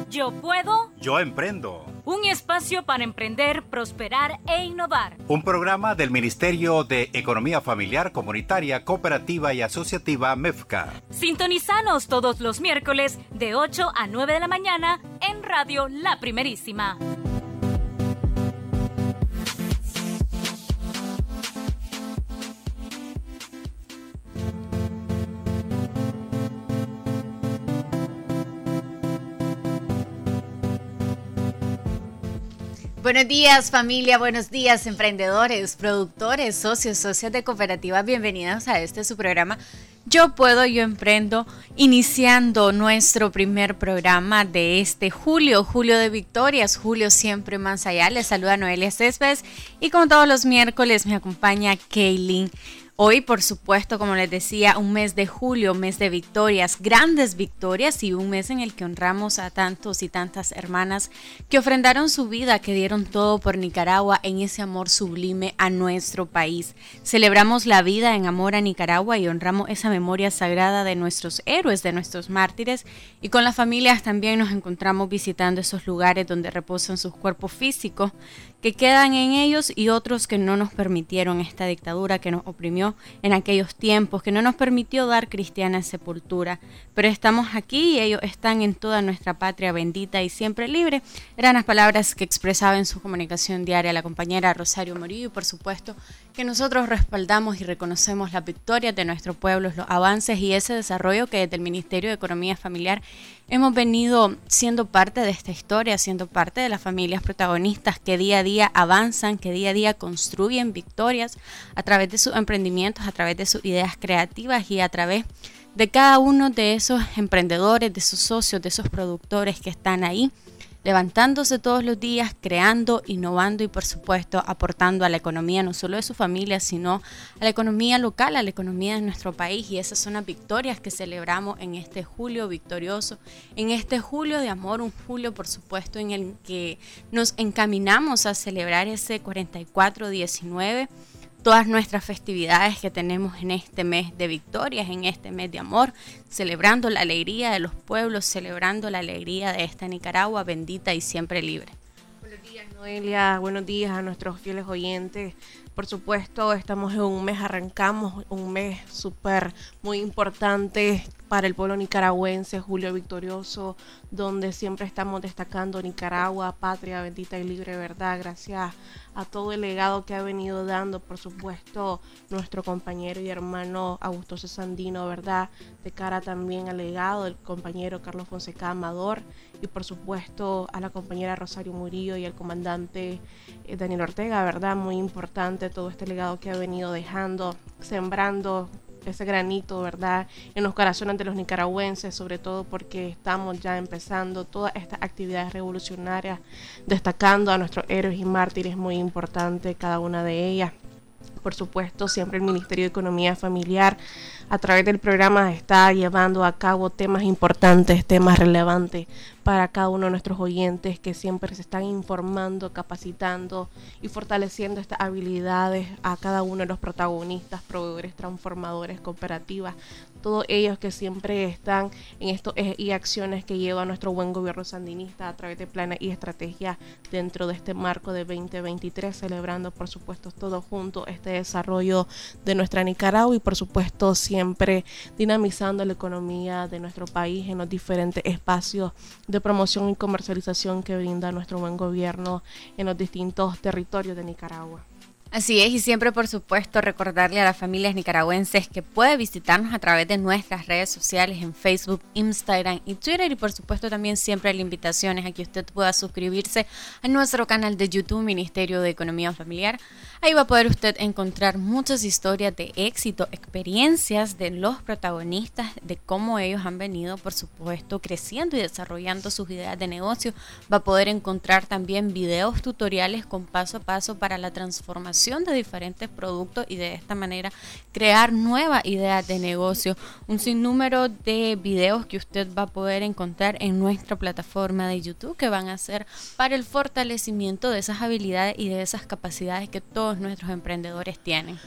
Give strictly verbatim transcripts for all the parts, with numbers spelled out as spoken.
Yo puedo. Yo emprendo. Un espacio para emprender, prosperar e innovar. Un programa del Ministerio de Economía Familiar, Comunitaria, Cooperativa y Asociativa MEFCA. Sintonizanos todos los miércoles de ocho a nueve de la mañana en Radio La Primerísima. Buenos días familia, buenos días emprendedores, productores, socios, socias de cooperativas, bienvenidos a este su programa Yo Puedo, Yo Emprendo, iniciando nuestro primer programa de este julio, julio de victorias, julio siempre más allá. Les saluda Noelia Céspedes y como todos los miércoles me acompaña Kaylin. Hoy, por supuesto, como les decía, un mes de julio, mes de victorias, grandes victorias y un mes en el que honramos a tantos y tantas hermanas que ofrendaron su vida, que dieron todo por Nicaragua en ese amor sublime a nuestro país. Celebramos la vida en amor a Nicaragua y honramos esa memoria sagrada de nuestros héroes, de nuestros mártires, y con las familias también nos encontramos visitando esos lugares donde reposan sus cuerpos físicos que quedan en ellos y otros que no nos permitieron esta dictadura que nos oprimió en aquellos tiempos, que no nos permitió dar cristiana sepultura. Pero estamos aquí y ellos están en toda nuestra patria bendita y siempre libre. Eran las palabras que expresaba en su comunicación diaria la compañera Rosario Murillo y por supuesto que nosotros respaldamos y reconocemos las victorias de nuestro pueblo, los avances y ese desarrollo que desde el Ministerio de Economía Familiar hemos venido siendo parte de esta historia, siendo parte de las familias protagonistas que día a día avanzan, que día a día construyen victorias a través de sus emprendimientos, a través de sus ideas creativas y a través de cada uno de esos emprendedores, de sus socios, de esos productores que están ahí, levantándose todos los días, creando, innovando y por supuesto aportando a la economía no solo de su familia, sino a la economía local, a la economía de nuestro país. Y esas son las victorias que celebramos en este julio victorioso, en este julio de amor, un julio por supuesto en el que nos encaminamos a celebrar ese cuarenta y cuatro diecinueve, todas nuestras festividades que tenemos en este mes de victorias, en este mes de amor, celebrando la alegría de los pueblos, celebrando la alegría de esta Nicaragua bendita y siempre libre. Buenos días, Noelia, buenos días a nuestros fieles oyentes. Por supuesto, estamos en un mes, arrancamos un mes súper muy importante para el pueblo nicaragüense, julio victorioso, donde siempre estamos destacando Nicaragua, patria bendita y libre, ¿verdad? Gracias a todo el legado que ha venido dando, por supuesto, nuestro compañero y hermano Augusto Sandino, ¿verdad? De cara también al legado del compañero Carlos Fonseca Amador y por supuesto a la compañera Rosario Murillo y al comandante eh, Daniel Ortega, ¿verdad? Muy importante todo este legado que ha venido dejando, sembrando ese granito, ¿verdad?, en los corazones de los nicaragüenses, sobre todo porque estamos ya empezando todas estas actividades revolucionarias, destacando a nuestros héroes y mártires, muy importante cada una de ellas. Por supuesto, siempre el Ministerio de Economía Familiar, a través del programa, está llevando a cabo temas importantes, temas relevantes para cada uno de nuestros oyentes que siempre se están informando, capacitando y fortaleciendo estas habilidades a cada uno de los protagonistas, proveedores, transformadores, cooperativas, todos ellos que siempre están en estos ejes y acciones que lleva nuestro buen gobierno sandinista a través de planes y estrategias dentro de este marco de veinte veintitrés, celebrando por supuesto todos juntos este desarrollo de nuestra Nicaragua y por supuesto siempre dinamizando la economía de nuestro país en los diferentes espacios de promoción y comercialización que brinda nuestro buen gobierno en los distintos territorios de Nicaragua. Así es, y siempre por supuesto recordarle a las familias nicaragüenses que puede visitarnos a través de nuestras redes sociales en Facebook, Instagram y Twitter, y por supuesto también siempre la invitación es a que usted pueda suscribirse a nuestro canal de YouTube Ministerio de Economía Familiar. Ahí va a poder usted encontrar muchas historias de éxito, experiencias de los protagonistas, de cómo ellos han venido por supuesto creciendo y desarrollando sus ideas de negocio. Va a poder encontrar también videos tutoriales con paso a paso para la transformación de diferentes productos y de esta manera crear nuevas ideas de negocio. Un sinnúmero de videos que usted va a poder encontrar en nuestra plataforma de YouTube que van a ser para el fortalecimiento de esas habilidades y de esas capacidades que todos nuestros emprendedores tienen.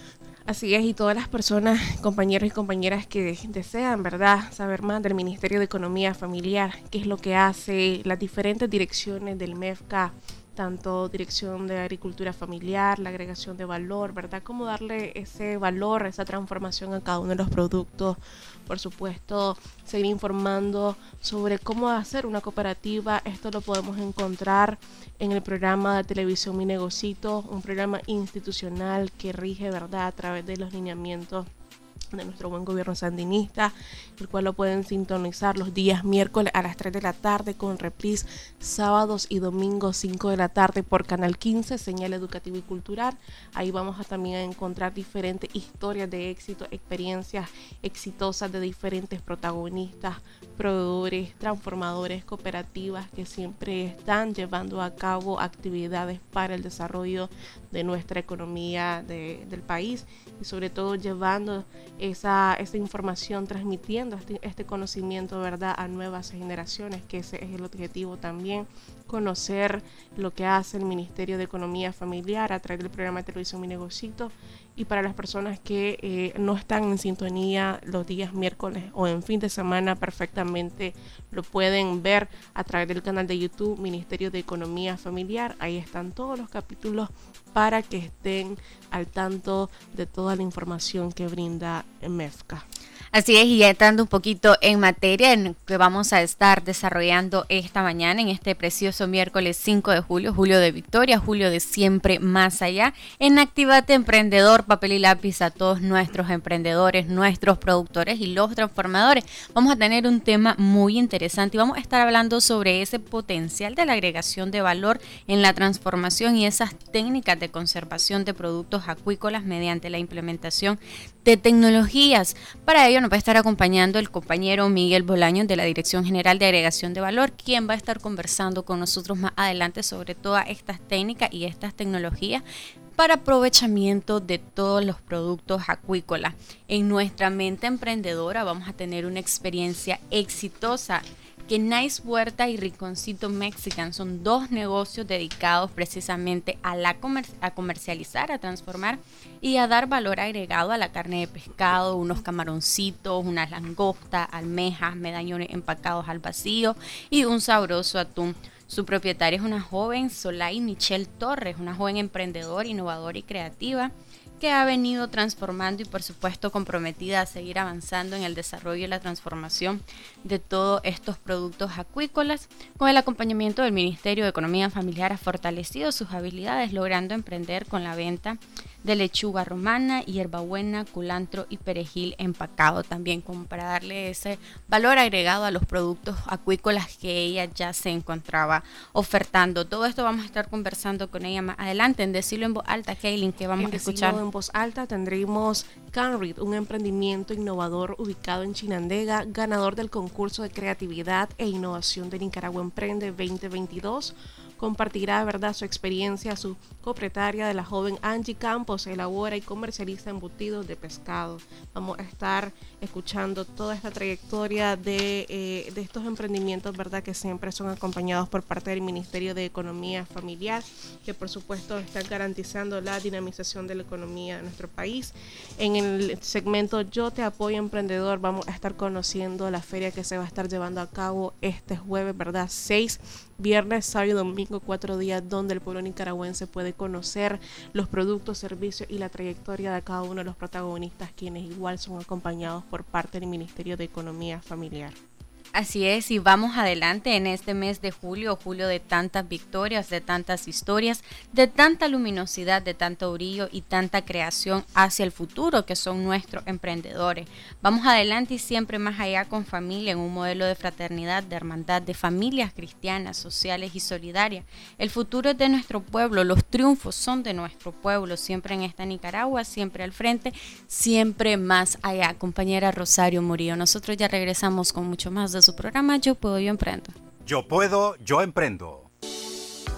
Así es, y todas las personas, compañeros y compañeras que desean, ¿verdad?, saber más del Ministerio de Economía Familiar, qué es lo que hace, las diferentes direcciones del M E F C A, tanto Dirección de Agricultura Familiar, la agregación de valor, ¿verdad?, cómo darle ese valor, esa transformación a cada uno de los productos. Por supuesto, seguir informando sobre cómo hacer una cooperativa. Esto lo podemos encontrar en el programa de televisión Mi Negocito, un programa institucional que rige, ¿verdad?, a través de los lineamientos de nuestro buen gobierno sandinista, el cual lo pueden sintonizar los días miércoles a las tres de la tarde con reprise sábados y domingos cinco de la tarde por Canal quince, señal educativa y cultural. Ahí vamos a también a encontrar diferentes historias de éxito, experiencias exitosas de diferentes protagonistas, proveedores, transformadores, cooperativas que siempre están llevando a cabo actividades para el desarrollo de nuestra economía de, del país, y sobre todo llevando esa, esa información, transmitiendo este, este conocimiento, ¿verdad?, a nuevas generaciones, que ese es el objetivo también, conocer lo que hace el Ministerio de Economía Familiar a través del programa de televisión Mi Negocito. Y para las personas que eh, no están en sintonía los días miércoles o en fin de semana, perfectamente lo pueden ver a través del canal de YouTube Ministerio de Economía Familiar. Ahí están todos los capítulos para que estén al tanto de toda la información que brinda M E F C A. Así es, y ya entrando un poquito en materia en que vamos a estar desarrollando esta mañana, en este precioso miércoles cinco de julio, julio de victoria, julio de siempre más allá, en Actívate Emprendedor, papel y lápiz a todos nuestros emprendedores, nuestros productores y los transformadores. Vamos a tener un tema muy interesante y vamos a estar hablando sobre ese potencial de la agregación de valor en la transformación y esas técnicas de conservación de productos acuícolas mediante la implementación de tecnologías. Para ello nos va a estar acompañando el compañero Miguel Bolaños de la Dirección General de Agregación de Valor, quien va a estar conversando con nosotros más adelante sobre todas estas técnicas y estas tecnologías para aprovechamiento de todos los productos acuícolas. En nuestra mente emprendedora vamos a tener una experiencia exitosa que Nice Huerta y Rinconcito Mexican son dos negocios dedicados precisamente a, la comer- a comercializar, a transformar y a dar valor agregado a la carne de pescado, unos camaroncitos, unas langostas, almejas, medallones empacados al vacío y un sabroso atún. Su propietaria es una joven, Solay Michelle Torres, una joven emprendedora, innovadora y creativa que ha venido transformando y por supuesto comprometida a seguir avanzando en el desarrollo y la transformación de todos estos productos acuícolas. Con el acompañamiento del Ministerio de Economía Familiar ha fortalecido sus habilidades, logrando emprender con la venta de lechuga romana, hierbabuena, culantro y perejil empacado, también como para darle ese valor agregado a los productos acuícolas que ella ya se encontraba ofertando. Todo esto vamos a estar conversando con ella más adelante. En Decirlo en Voz Alta, Kaylin, que vamos en a escuchar. En Voz Alta tendremos Canrit, un emprendimiento innovador ubicado en Chinandega, ganador del concurso de creatividad e innovación de Nicaragua Emprende veinte veintidós. Compartirá, ¿verdad?, su experiencia. Su copropietaria de la joven Angie Campos elabora y comercializa embutidos de pescado. Vamos a estar escuchando toda esta trayectoria de, eh, de estos emprendimientos, ¿verdad?, que siempre son acompañados por parte del Ministerio de Economía Familiar, que por supuesto están garantizando la dinamización de la economía de nuestro país. En el segmento Yo Te Apoyo Emprendedor vamos a estar conociendo la feria que se va a estar llevando a cabo este jueves, ¿verdad?, seis, viernes, sábado y domingo, cuatro días donde el pueblo nicaragüense puede conocer los productos, servicios y la trayectoria de cada uno de los protagonistas, quienes igual son acompañados por parte del Ministerio de Economía Familiar. Así es, y vamos adelante en este mes de julio, julio de tantas victorias, de tantas historias, de tanta luminosidad, de tanto brillo y tanta creación hacia el futuro que son nuestros emprendedores. Vamos adelante y siempre más allá con familia en un modelo de fraternidad, de hermandad, de familias cristianas, sociales y solidarias. El futuro es de nuestro pueblo, los triunfos son de nuestro pueblo, siempre en esta Nicaragua, siempre al frente, siempre más allá. Compañera Rosario Murillo, nosotros ya regresamos con mucho más de su programa Yo Puedo, Yo Emprendo. Yo Puedo, Yo Emprendo.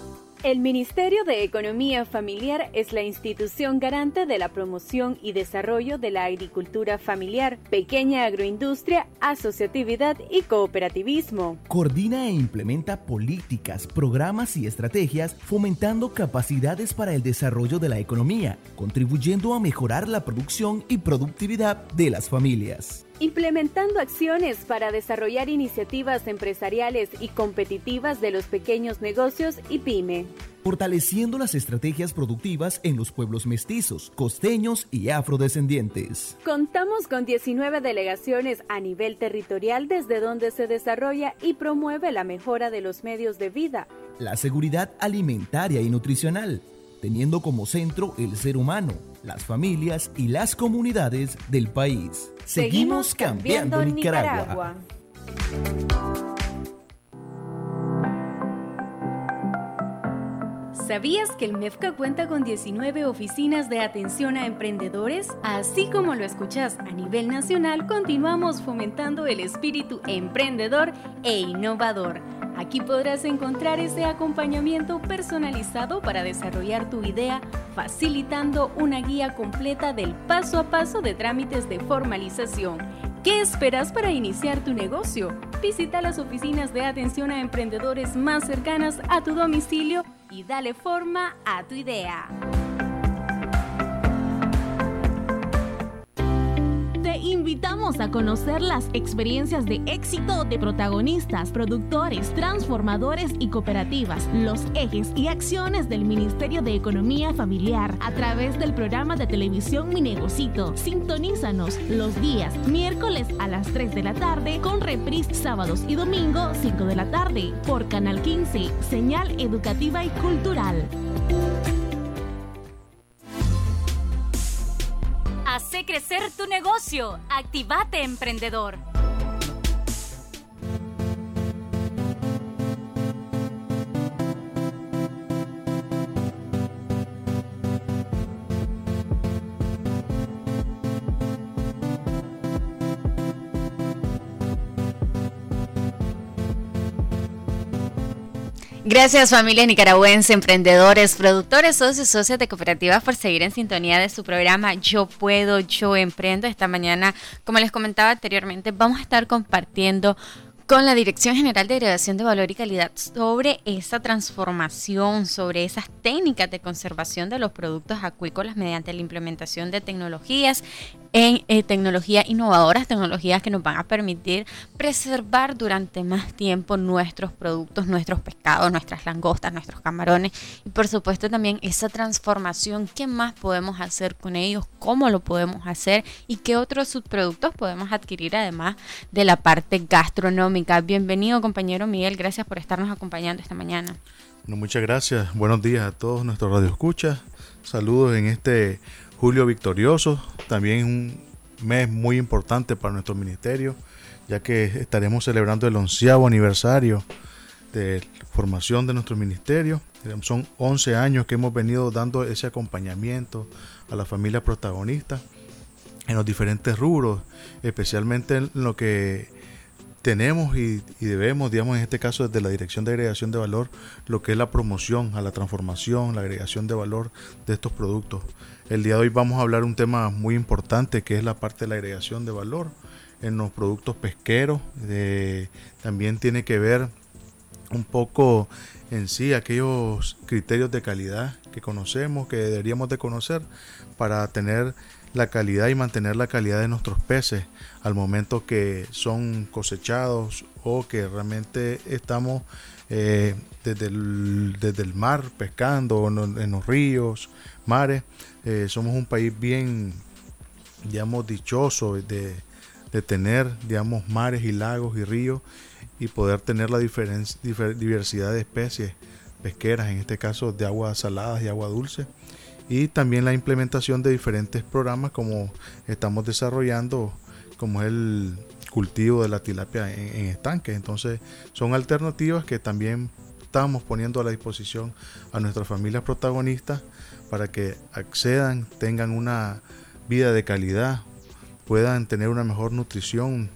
El Ministerio de Economía Familiar es la institución garante de la promoción y desarrollo de la agricultura familiar, pequeña agroindustria, asociatividad y cooperativismo. Coordina e implementa políticas, programas y estrategias fomentando capacidades para el desarrollo de la economía, contribuyendo a mejorar la producción y productividad de las familias. Implementando acciones para desarrollar iniciativas empresariales y competitivas de los pequeños negocios y pyme. Fortaleciendo las estrategias productivas en los pueblos mestizos, costeños y afrodescendientes. Contamos con diecinueve delegaciones a nivel territorial desde donde se desarrolla y promueve la mejora de los medios de vida. La seguridad alimentaria y nutricional, teniendo como centro el ser humano, las familias y las comunidades del país. Seguimos, Seguimos cambiando, cambiando Nicaragua. Nicaragua. ¿Sabías que el MEFCA cuenta con diecinueve oficinas de atención a emprendedores? Así como lo escuchas, a nivel nacional continuamos fomentando el espíritu emprendedor e innovador. Aquí podrás encontrar ese acompañamiento personalizado para desarrollar tu idea, facilitando una guía completa del paso a paso de trámites de formalización. ¿Qué esperas para iniciar tu negocio? Visita las oficinas de atención a emprendedores más cercanas a tu domicilio y dale forma a tu idea. Te invitamos a conocer las experiencias de éxito de protagonistas, productores, transformadores y cooperativas, los ejes y acciones del Ministerio de Economía Familiar a través del programa de televisión Mi Negocito. Sintonízanos los días miércoles a las tres de la tarde con reprise sábados y domingo cinco de la tarde por Canal quince, señal educativa y cultural. Hace crecer tu negocio. Activate, emprendedor. Gracias, familia nicaragüense, emprendedores, productores, socios, socias de cooperativas por seguir en sintonía de su programa Yo Puedo, Yo Emprendo. Esta mañana, como les comentaba anteriormente, vamos a estar compartiendo con la Dirección General de Agregación de Valor y Calidad sobre esa transformación, sobre esas técnicas de conservación de los productos acuícolas mediante la implementación de tecnologías en eh, tecnologías innovadoras, tecnologías que nos van a permitir preservar durante más tiempo nuestros productos, nuestros pescados, nuestras langostas, nuestros camarones y por supuesto también esa transformación, qué más podemos hacer con ellos, cómo lo podemos hacer y qué otros subproductos podemos adquirir además de la parte gastronómica. Bienvenido, compañero Miguel, gracias por estarnos acompañando esta mañana. Bueno, muchas gracias, buenos días a todos nuestros radioescuchas, saludos en este julio victorioso, también un mes muy importante para nuestro ministerio, ya que estaremos celebrando el onceavo aniversario de formación de nuestro ministerio. Son once años que hemos venido dando ese acompañamiento a la familia protagonista en los diferentes rubros, especialmente en lo que tenemos y, y debemos, digamos, en este caso desde la Dirección de Agregación de Valor, lo que es la promoción a la transformación, la agregación de valor de estos productos. El día de hoy vamos a hablar un tema muy importante que es la parte de la agregación de valor en los productos pesqueros. Eh, también tiene que ver un poco en sí aquellos criterios de calidad que conocemos, que deberíamos de conocer para tener la calidad y mantener la calidad de nuestros peces al momento que son cosechados o que realmente estamos eh, desde, el, desde el mar pescando en, en los ríos, mares. Eh, somos un país bien, digamos, dichoso de, de tener, digamos, mares y lagos y ríos y poder tener la diferen, difer, diversidad de especies pesqueras, en este caso de aguas saladas y agua dulce. Y también la implementación de diferentes programas como estamos desarrollando, como es el cultivo de la tilapia en, en estanques. Entonces son alternativas que también estamos poniendo a la disposición a nuestras familias protagonistas para que accedan, tengan una vida de calidad, puedan tener una mejor nutrición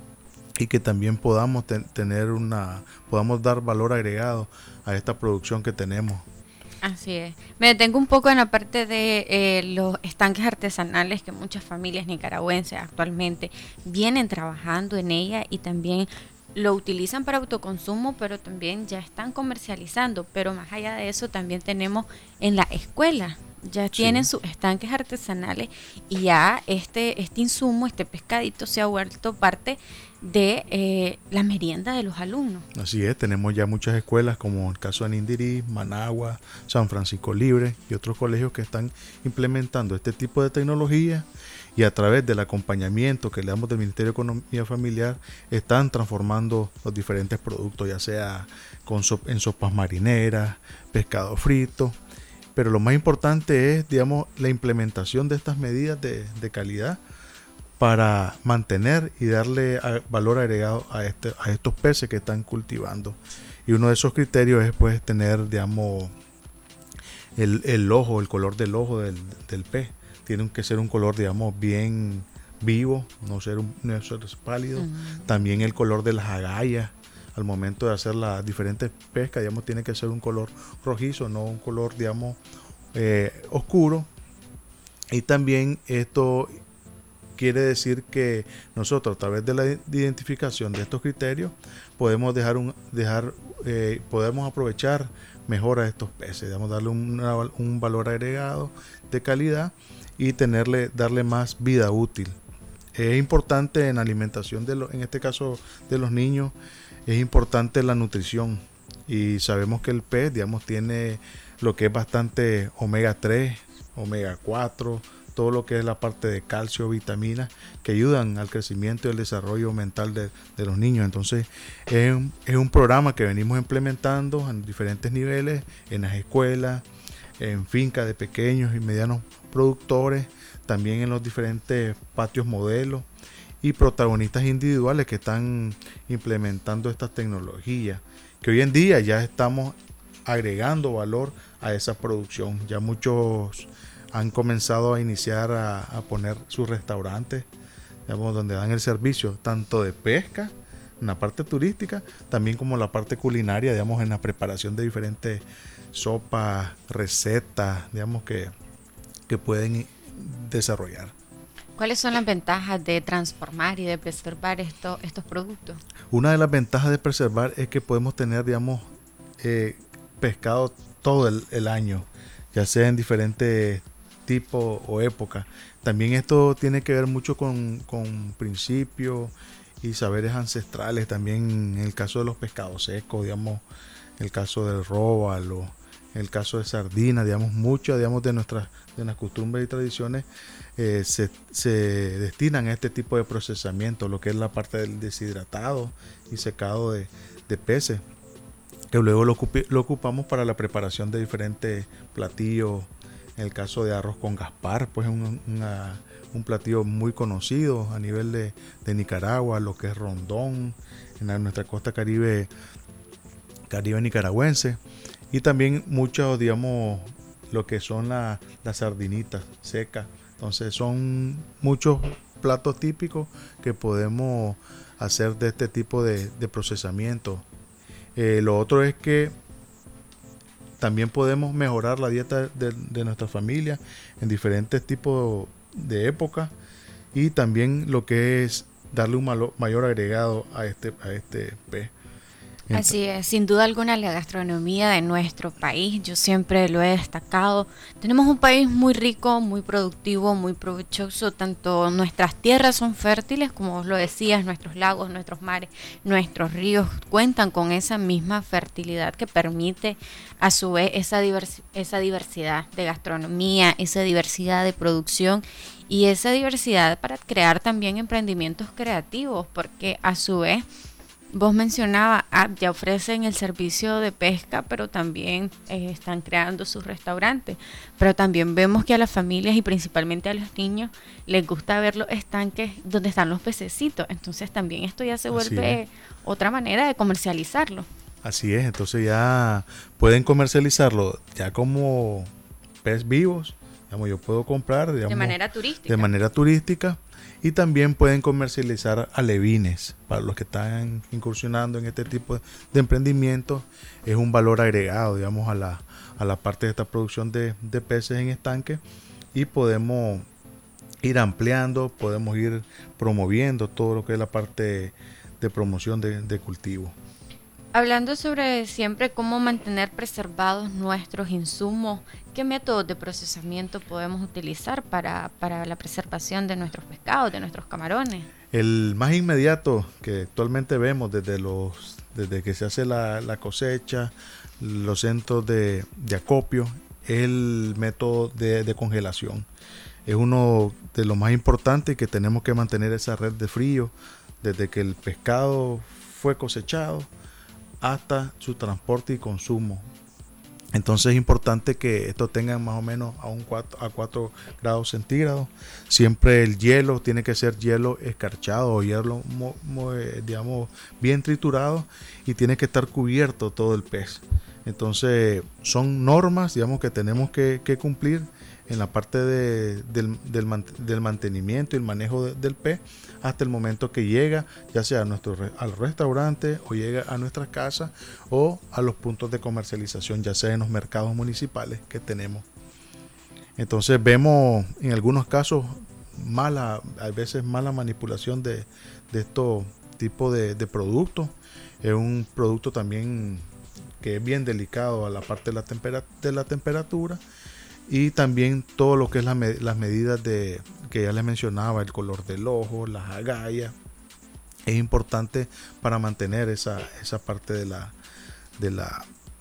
y que también podamos ten, tener una, podamos dar valor agregado a esta producción que tenemos. Así es. Me detengo un poco en la parte de eh, los estanques artesanales que muchas familias nicaragüenses actualmente vienen trabajando en ella y también lo utilizan para autoconsumo, pero también ya están comercializando. Pero más allá de eso también tenemos en la escuela, ya tienen sí. sus estanques artesanales y ya este, este insumo, este pescadito se ha vuelto parte de eh, la merienda de los alumnos. Así es, tenemos ya muchas escuelas como el caso de Nindirí, Managua, San Francisco Libre y otros colegios que están implementando este tipo de tecnología y a través del acompañamiento que le damos del Ministerio de Economía Familiar están transformando los diferentes productos, ya sea con sop- en sopas marineras, pescado frito, pero lo más importante es, digamos, la implementación de estas medidas de, de calidad para mantener y darle a, valor agregado a, este, a estos peces que están cultivando. Y uno de esos criterios es pues tener, digamos, el, el ojo, el color del ojo del, del pez. Tiene que ser un color, digamos, bien vivo, no ser, un, no ser pálido. Uh-huh. También el color de las agallas, al momento de hacer las diferentes pescas, digamos, tiene que ser un color rojizo, no un color, digamos, eh, oscuro. Y también esto quiere decir que nosotros a través de la identificación de estos criterios podemos dejar un dejar eh, podemos aprovechar mejor a estos peces, digamos, darle una, un valor agregado de calidad y tenerle darle más vida útil. Es importante en la alimentación de los, en este caso de los niños, es importante la nutrición y sabemos que el pez, digamos, tiene lo que es bastante omega tres, omega cuatro, todo lo que es la parte de calcio, vitaminas, que ayudan al crecimiento y el desarrollo mental de, de los niños. Entonces, es un, es un programa que venimos implementando en diferentes niveles, en las escuelas, en fincas de pequeños y medianos productores, también en los diferentes patios modelos y protagonistas individuales que están implementando estas tecnologías, que hoy en día ya estamos agregando valor a esa producción. Ya muchos han comenzado a iniciar a, a poner sus restaurantes, digamos, donde dan el servicio tanto de pesca, en la parte turística, también como la parte culinaria, digamos, en la preparación de diferentes sopas, recetas, digamos, que, que pueden desarrollar. ¿Cuáles son las ventajas de transformar y de preservar esto, estos productos? Una de las ventajas de preservar es que podemos tener, digamos, eh, pescado todo el, el año, ya sea en diferentes tipos o épocas. También esto tiene que ver mucho con, con principios y saberes ancestrales. También en el caso de los pescados secos, digamos, en el caso del róbalo, en el caso de sardina, digamos, muchas, digamos, de nuestras de las costumbres y tradiciones eh, se, se destinan a este tipo de procesamiento, lo que es la parte del deshidratado y secado de, de peces, que luego lo, ocupi, lo ocupamos para la preparación de diferentes platillos. En el caso de arroz con gaspar, pues es un, una, un platillo muy conocido a nivel de, de Nicaragua, lo que es rondón, en la, nuestra costa caribe, caribe nicaragüense, y también muchos, digamos, lo que son la, las sardinitas secas. Entonces son muchos platos típicos que podemos hacer de este tipo de, de procesamiento. Eh, lo otro es que también podemos mejorar la dieta de, de nuestra familia en diferentes tipos de épocas y también lo que es darle un malo, mayor agregado a este, a este pez. Así es, sin duda alguna la gastronomía de nuestro país, yo siempre lo he destacado. Tenemos un país muy rico, muy productivo, muy provechoso. Tanto nuestras tierras son fértiles, como vos lo decías, nuestros lagos, nuestros mares, nuestros ríos cuentan con esa misma fertilidad que permite a su vez esa, divers- esa diversidad de gastronomía, esa diversidad de producción y esa diversidad para crear también emprendimientos creativos, porque a su vez vos mencionabas, ah, ya ofrecen el servicio de pesca, pero también eh, están creando sus restaurantes. Pero también vemos que a las familias y principalmente a los niños les gusta ver los estanques donde están los pececitos. Entonces también esto ya se vuelve otra manera de comercializarlo. Así es, entonces ya pueden comercializarlo ya como pez vivos Digamos, yo puedo comprar digamos, de manera turística. De manera turística y también pueden comercializar alevines para los que están incursionando en este tipo de emprendimiento. Es un valor agregado, digamos, a la, a la parte de esta producción de, de peces en estanque y podemos ir ampliando, podemos ir promoviendo todo lo que es la parte de promoción de, de cultivo. Hablando sobre siempre cómo mantener preservados nuestros insumos, ¿qué métodos de procesamiento podemos utilizar para, para la preservación de nuestros pescados, de nuestros camarones? El más inmediato que actualmente vemos desde los desde que se hace la, la cosecha, los centros de, de acopio, es el método de, de congelación. Es uno de los más importantes que tenemos que mantener esa red de frío desde que el pescado fue cosechado hasta su transporte y consumo. Entonces es importante que esto tenga más o menos a un cuatro, a cuatro grados centígrados. Siempre el hielo tiene que ser hielo escarchado o hielo mo, mo, digamos bien triturado y tiene que estar cubierto todo el pez. Entonces son normas digamos que tenemos que, que cumplir en la parte de, del, del, del mantenimiento y el manejo de, del pez hasta el momento que llega ya sea a nuestro, al restaurante o llega a nuestra casa o a los puntos de comercialización, ya sea en los mercados municipales que tenemos. Entonces vemos en algunos casos mala, a veces mala manipulación de, de estos tipos de, de productos. Es un producto también que es bien delicado a la parte de la, tempera, de la temperatura. Y también todo lo que es la, las medidas de que ya les mencionaba, el color del ojo, las agallas, es importante para mantener esa, esa parte de la, de la,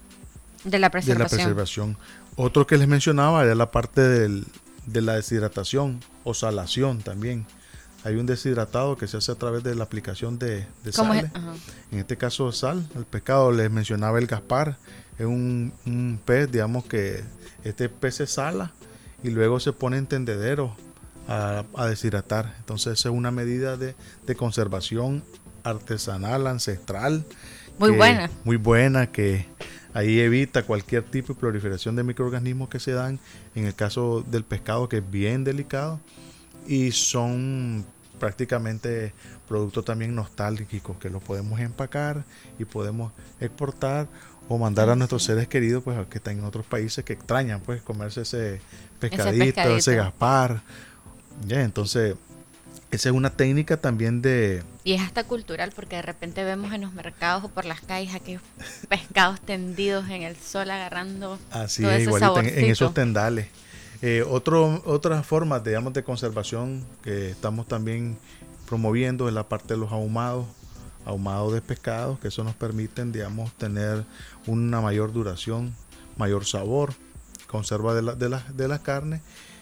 de la preservación. De la preservación. Otro que les mencionaba era la parte del, de la deshidratación o salación también. Hay un deshidratado que se hace a través de la aplicación de, de sal. En este caso sal, el pescado, les mencionaba el gaspar, es un, un pez, digamos que este pez se sala y luego se pone en tendederos a, a deshidratar. Entonces es una medida de, de conservación artesanal, ancestral. Muy que, buena. Muy buena, que ahí evita cualquier tipo de proliferación de microorganismos que se dan en el caso del pescado, que es bien delicado. Y son prácticamente productos también nostálgicos que los podemos empacar y podemos exportar o mandar a nuestros seres queridos pues que están en otros países que extrañan pues comerse ese pescadito, ese, pescadito. ese gaspar. Ya, entonces esa es una técnica también de... Y es hasta cultural porque de repente vemos en los mercados o por las calles aquellos pescados tendidos en el sol agarrando así todo es, ese igualito en, en esos saborcito. tendales. Eh, otro, otras formas digamos de conservación que estamos también promoviendo es la parte de los ahumados, ahumados de pescados, que eso nos permiten digamos tener una mayor duración, mayor sabor, conserva de la, de la, de la carne.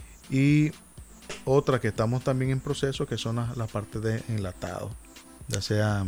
Y otra que estamos también en proceso que son las la partes de enlatado, ya sea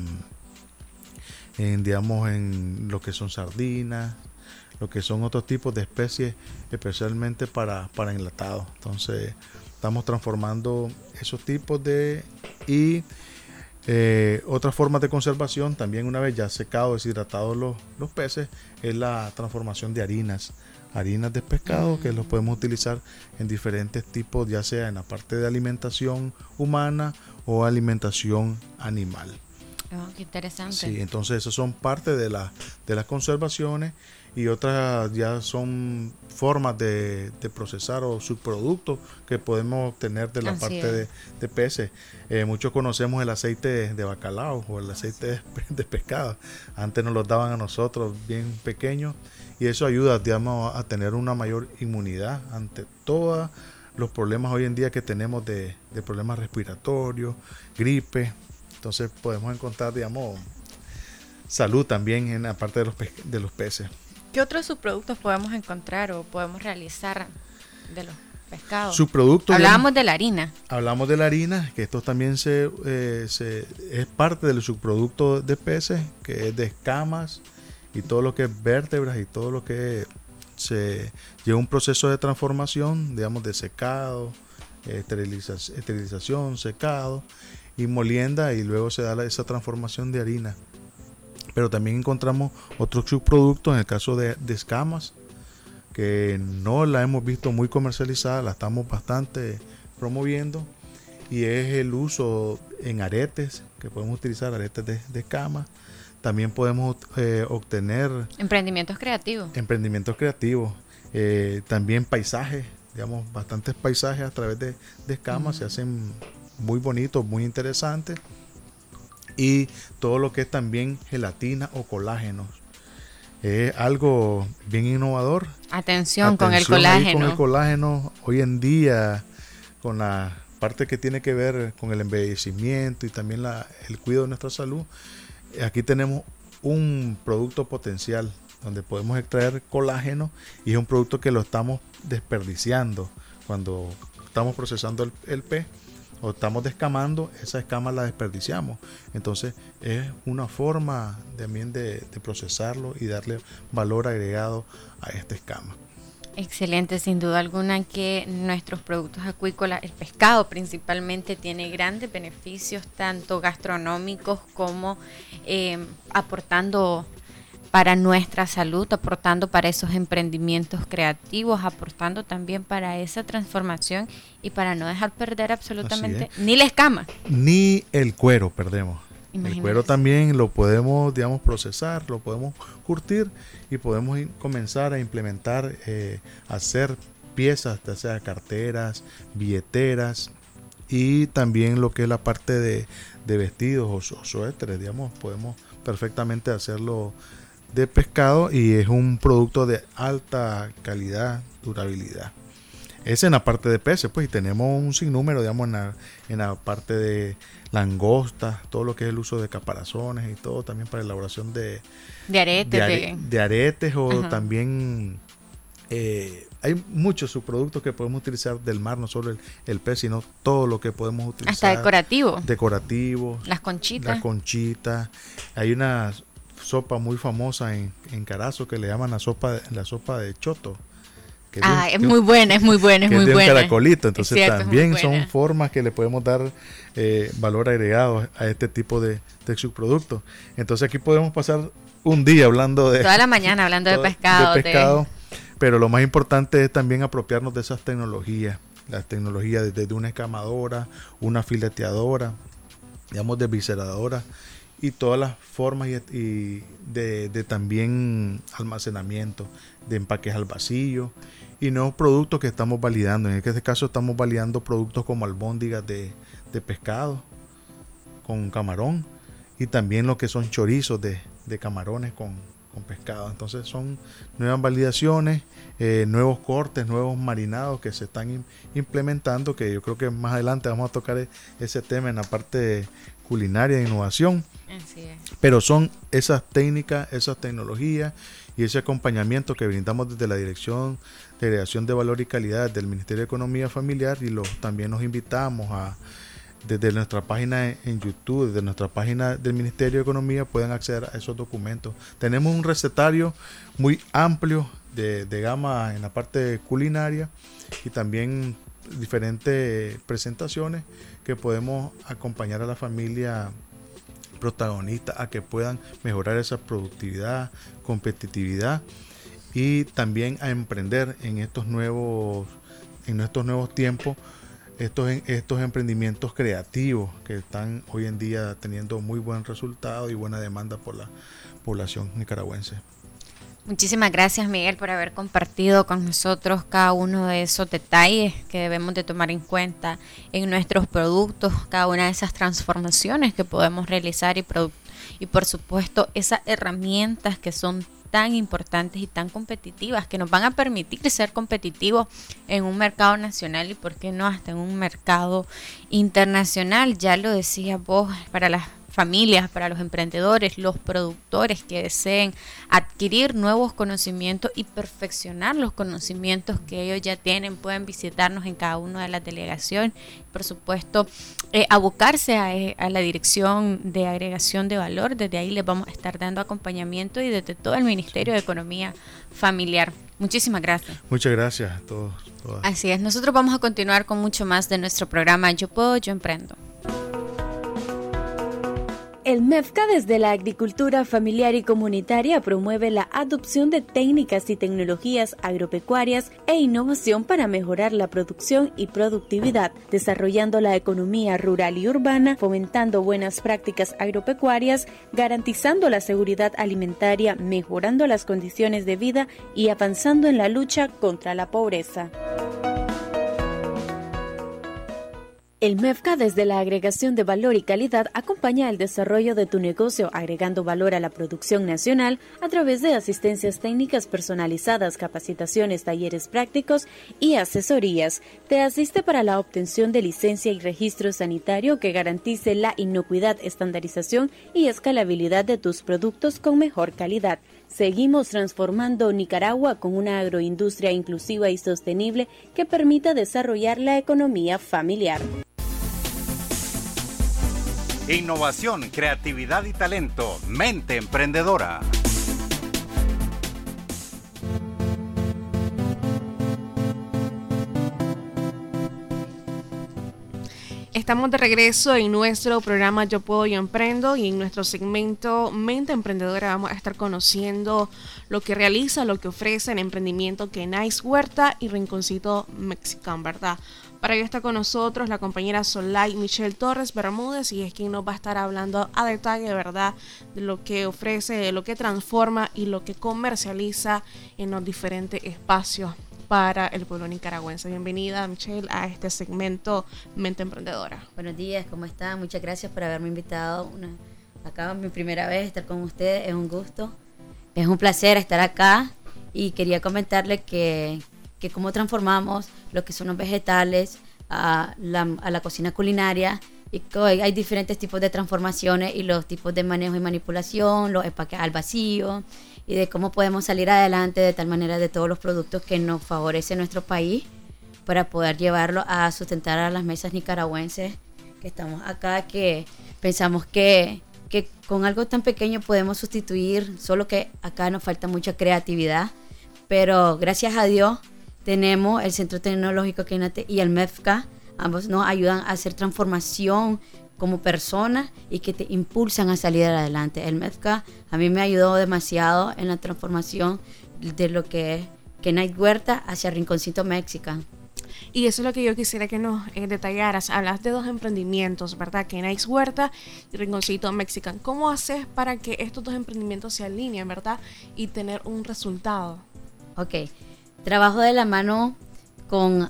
en, digamos en lo que son sardinas, lo que son otros tipos de especies especialmente para, para enlatado. Entonces estamos transformando esos tipos de y eh, otras formas de conservación también una vez ya secados, deshidratados los, los peces, es la transformación de harinas harinas de pescado, que los podemos utilizar en diferentes tipos, ya sea en la parte de alimentación humana o alimentación animal. Oh, qué interesante. Sí, entonces esas son parte de, la, de las conservaciones y otras ya son formas de, de procesar o subproductos que podemos obtener de la Así parte de, de peces. Eh, muchos conocemos el aceite de, de bacalao o el aceite de, de pescado. Antes nos lo daban a nosotros bien pequeños y eso ayuda, digamos, a tener una mayor inmunidad ante todos los problemas hoy en día que tenemos de, de problemas respiratorios, gripe. Entonces podemos encontrar, digamos, salud también en la parte de los, pe- de los peces. ¿Qué otros subproductos podemos encontrar o podemos realizar de los pescados? Subproductos. Hablábamos de la harina. Hablamos de la harina, que esto también se, eh, se es parte del subproducto de peces, que es de escamas y todo lo que es vértebras y todo lo que se lleva un proceso de transformación, digamos, de secado, eh, esterilización, esterilización, secado y molienda, y luego se da la, esa transformación de harina. Pero también encontramos otros subproductos en el caso de, de escamas, que no la hemos visto muy comercializada, la estamos bastante promoviendo, y es el uso en aretes, que podemos utilizar aretes de, de escama. También podemos eh, obtener emprendimientos creativos. Emprendimientos creativos. Eh, también paisajes, digamos, bastantes paisajes a través de, de escamas, uh-huh. se hacen muy bonitos, muy interesantes. Y todo lo que es también gelatina o colágenos. Es algo bien innovador. Atención, Atención con el colágeno. Con el colágeno, hoy en día, con la parte que tiene que ver con el embellecimiento y también la, el cuidado de nuestra salud, aquí tenemos un producto potencial donde podemos extraer colágeno, y es un producto que lo estamos desperdiciando cuando estamos procesando el, el pez o estamos descamando, esa escama la desperdiciamos. Entonces es una forma también de, de procesarlo y darle valor agregado a esta escama. Excelente, sin duda alguna que nuestros productos acuícolas, el pescado principalmente, tiene grandes beneficios tanto gastronómicos como eh, aportando para nuestra salud, aportando para esos emprendimientos creativos, aportando también para esa transformación y para no dejar perder absolutamente ni la escama. Ni el cuero perdemos. Imagínate. El cuero también lo podemos, digamos, procesar, lo podemos curtir y podemos in- comenzar a implementar, eh, hacer piezas, ya sea carteras, billeteras, y también lo que es la parte de, de vestidos o, o suéteres, digamos, podemos perfectamente hacerlo de pescado, y es un producto de alta calidad, durabilidad. Es en la parte de peces, pues, y tenemos un sinnúmero, digamos, en la, en la parte de langostas, todo lo que es el uso de caparazones y todo, también para elaboración de, de aretes, de, are, de aretes o Ajá. también eh, hay muchos subproductos que podemos utilizar del mar, no solo el, el pez, sino todo lo que podemos utilizar. Hasta decorativo. Decorativo. Las conchitas. Las conchitas. Hay una sopa muy famosa en, en Carazo que le llaman la sopa, la sopa de choto. Ah, es muy buena, es muy buena, es muy buena. Es de un caracolito, entonces cierto, también son formas que le podemos dar eh, valor agregado a este tipo de, de subproductos. Entonces aquí podemos pasar un día hablando de... Toda la mañana hablando de pescado. De pescado, de... pero lo más importante es también apropiarnos de esas tecnologías, las tecnologías desde una escamadora, una fileteadora, digamos, desvisceradora, y todas las formas y, y de, de también almacenamiento, de empaques al vacío, y nuevos productos que estamos validando. En este caso estamos validando productos como albóndigas de, de pescado con camarón, y también lo que son chorizos de, de camarones con, con pescado. Entonces son nuevas validaciones, eh, nuevos cortes, nuevos marinados que se están in, implementando, que yo creo que más adelante vamos a tocar ese tema en la parte culinaria e innovación. Así es. Pero son esas técnicas, esas tecnologías y ese acompañamiento que brindamos desde la Dirección de Agregación de Valor y Calidad del Ministerio de Economía Familiar, y los, también nos invitamos a, desde nuestra página en YouTube, desde nuestra página del Ministerio de Economía, pueden acceder a esos documentos. Tenemos un recetario muy amplio de, de gama en la parte culinaria, y también diferentes presentaciones que podemos acompañar a la familia protagonista a que puedan mejorar esa productividad, competitividad, y también a emprender en estos nuevos en estos nuevos tiempos, estos estos emprendimientos creativos que están hoy en día teniendo muy buen resultado y buena demanda por la población nicaragüense. Muchísimas gracias, Miguel, por haber compartido con nosotros cada uno de esos detalles que debemos de tomar en cuenta en nuestros productos, cada una de esas transformaciones que podemos realizar, y, produ- y por supuesto esas herramientas que son tan importantes y tan competitivas, que nos van a permitir ser competitivos en un mercado nacional y, por qué no, hasta en un mercado internacional. Ya lo decías vos, para las familias, para los emprendedores, los productores que deseen adquirir nuevos conocimientos y perfeccionar los conocimientos que ellos ya tienen, pueden visitarnos en cada una de las delegaciones. Por supuesto, eh, abocarse a, a la Dirección de Agregación de Valor. Desde ahí les vamos a estar dando acompañamiento, y desde todo el Ministerio de Economía Familiar. Muchísimas gracias. Muchas gracias a todos. Todas. Así es, nosotros vamos a continuar con mucho más de nuestro programa Yo Puedo, Yo Emprendo. El MEFCA desde la agricultura familiar y comunitaria promueve la adopción de técnicas y tecnologías agropecuarias e innovación para mejorar la producción y productividad, desarrollando la economía rural y urbana, fomentando buenas prácticas agropecuarias, garantizando la seguridad alimentaria, mejorando las condiciones de vida y avanzando en la lucha contra la pobreza. El MEFCA desde la agregación de valor y calidad acompaña el desarrollo de tu negocio agregando valor a la producción nacional a través de asistencias técnicas personalizadas, capacitaciones, talleres prácticos y asesorías. Te asiste para la obtención de licencia y registro sanitario que garantice la inocuidad, estandarización y escalabilidad de tus productos con mejor calidad. Seguimos transformando Nicaragua con una agroindustria inclusiva y sostenible que permita desarrollar la economía familiar. Innovación, creatividad y talento. Mente emprendedora. Estamos de regreso en nuestro programa Yo Puedo, Yo Emprendo, y en nuestro segmento Mente Emprendedora vamos a estar conociendo lo que realiza, lo que ofrece en emprendimiento Kenais Huerta y Rinconcito Mexican, ¿verdad? Para ello está con nosotros la compañera Solay Michelle Torres Bermúdez y es quien nos va a estar hablando a detalle, ¿verdad?, de lo que ofrece, de lo que transforma y lo que comercializa en los diferentes espacios para el pueblo nicaragüense. Bienvenida, Michelle, a este segmento Mente Emprendedora. Buenos días, ¿cómo están? Muchas gracias por haberme invitado. Una, acá es mi primera vez estar con ustedes, es un gusto, es un placer estar acá y quería comentarles que, que cómo transformamos lo que son los vegetales a la, a la cocina culinaria y que hay diferentes tipos de transformaciones y los tipos de manejo y manipulación, los empaques al vacío, y de cómo podemos salir adelante de tal manera de todos los productos que nos favorece nuestro país para poder llevarlo a sustentar a las mesas nicaragüenses que estamos acá, que pensamos que, que con algo tan pequeño podemos sustituir, solo que acá nos falta mucha creatividad, pero gracias a Dios tenemos el Centro Tecnológico Kenate y el MEFCA, ambos nos ayudan a hacer transformación como personas y que te impulsan a salir adelante. El MEFCA a mí me ayudó demasiado en la transformación de lo que es Kenais Huerta hacia Rinconcito Mexican. Y eso es lo que yo quisiera que nos eh, detallaras. Hablas de dos emprendimientos, ¿verdad? Kenais Huerta y Rinconcito Mexican. ¿Cómo haces para que estos dos emprendimientos se alineen, ¿verdad?, y tener un resultado? Ok, trabajo de la mano con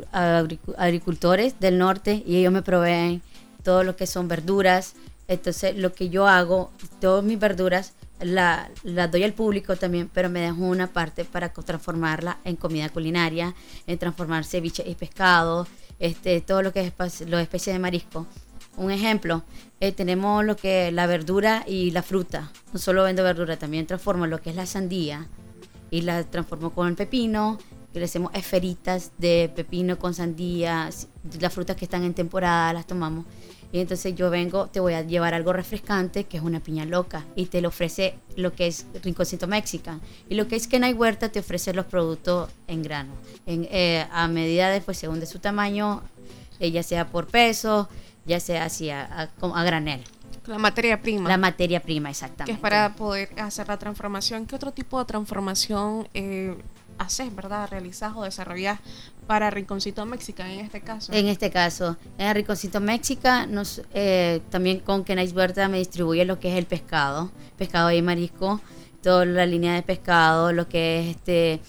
agricultores del norte y ellos me proveen todo lo que son verduras. Entonces lo que yo hago, todas mis verduras las la doy al público también, pero me dejo una parte para transformarla en comida culinaria, en transformar ceviche y pescado, este, todo lo que es las especies de marisco. Un ejemplo, eh, tenemos lo que es la verdura y la fruta. No solo vendo verdura, también transformo lo que es la sandía y la transformo con el pepino, que le hacemos esferitas de pepino con sandía, las frutas que están en temporada las tomamos. Y entonces yo vengo, te voy a llevar algo refrescante, que es una piña loca, y te lo ofrece lo que es Rinconcito Mexican. Y lo que es Kenais Huerta te ofrece los productos en grano, en, eh, a medida de, pues, según de su tamaño, eh, ya sea por peso, ya sea así a, a, a granel. La materia prima. La materia prima, exactamente. Que es para poder hacer la transformación. ¿Qué otro tipo de transformación eh, haces, verdad, realizas o desarrollas para Rinconcito Mexican en este caso? En este caso, en Rinconcito Mexican, nos, eh, también con Kenais Huerta me distribuye lo que es el pescado, pescado y marisco, toda la línea de pescado, lo que es este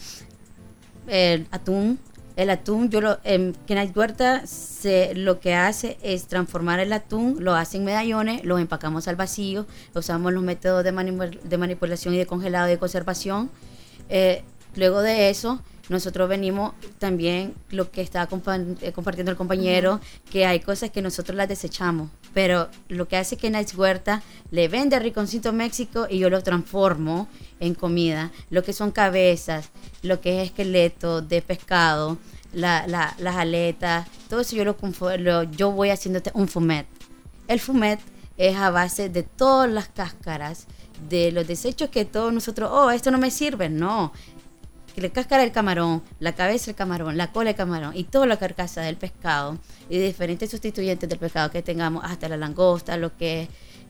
el atún. El atún, yo lo, en Kenais Huerta se, lo que hace es transformar el atún, lo hace en medallones, los empacamos al vacío, usamos los métodos de, manipul- de manipulación y de congelado y de conservación. Eh, luego de eso, nosotros venimos también, lo que estaba compa- eh, compartiendo el compañero, uh-huh. que hay cosas que nosotros las desechamos, pero lo que hace Kenais Huerta, le vende a Rinconcito México y yo lo transformo en comida, lo que son cabezas, lo que es esqueleto de pescado, la, la, las aletas, todo eso yo lo, lo yo voy haciéndote un fumet. El fumet es a base de todas las cáscaras, de los desechos que todos nosotros, oh, esto no me sirve, no. La cáscara del camarón, la cabeza del camarón, la cola del camarón y toda la carcasa del pescado y de diferentes sustituyentes del pescado que tengamos, hasta la langosta, lo que es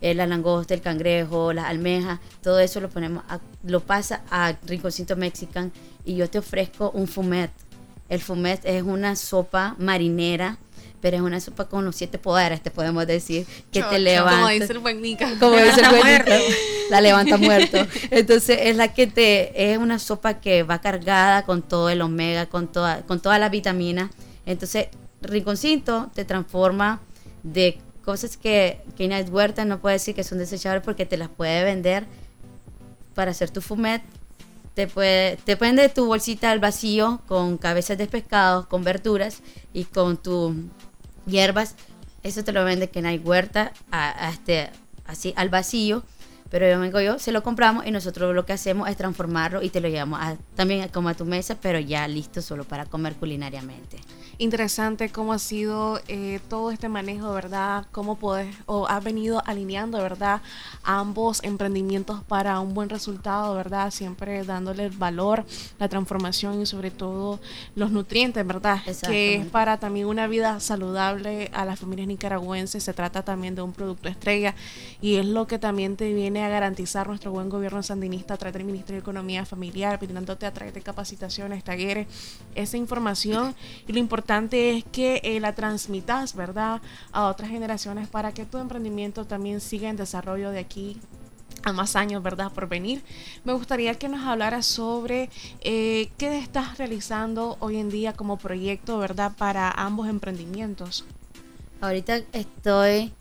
eh, la langosta, el cangrejo, las almejas, todo eso lo ponemos, a, lo pasa a Rinconcito Mexican y yo te ofrezco un fumet. El fumet es una sopa marinera, pero es una sopa con los siete poderes, te podemos decir, que Cho, te cho, levanta. Como dice el buen Nica. Como dice el buen Nica, la levanta muerto. Entonces es la que te, es una sopa que va cargada con todo el omega, con toda, con toda la vitamina. Entonces, Rinconcito te transforma de cosas que, que Inés Huerta no puede decir que son desechables porque te las puede vender para hacer tu fumet. Te puede, te pueden de tu bolsita al vacío con cabezas de pescado, con verduras y con tus hierbas. Eso te lo vende Kenai Huerta a, a este, así al vacío. Pero yo vengo yo, se lo compramos y nosotros lo que hacemos es transformarlo y te lo llevamos a, también como a tu mesa, pero ya listo solo para comer culinariamente. Interesante cómo ha sido eh, todo este manejo, ¿verdad? Cómo podés, o has venido alineando, ¿verdad? Ambos emprendimientos para un buen resultado, ¿verdad? Siempre dándole el valor, la transformación y sobre todo los nutrientes, ¿verdad? Que es para también una vida saludable a las familias nicaragüenses. Se trata también de un producto estrella y es lo que también te viene a garantizar nuestro buen gobierno sandinista a través del Ministerio de Economía Familiar, brindándote a través de capacitaciones, talleres, esa información. Y lo importante es que eh, la transmitas, ¿verdad?, a otras generaciones para que tu emprendimiento también siga en desarrollo de aquí a más años, ¿verdad?, por venir. Me gustaría que nos hablara sobre eh, qué estás realizando hoy en día como proyecto, ¿verdad?, para ambos emprendimientos. Ahorita estoy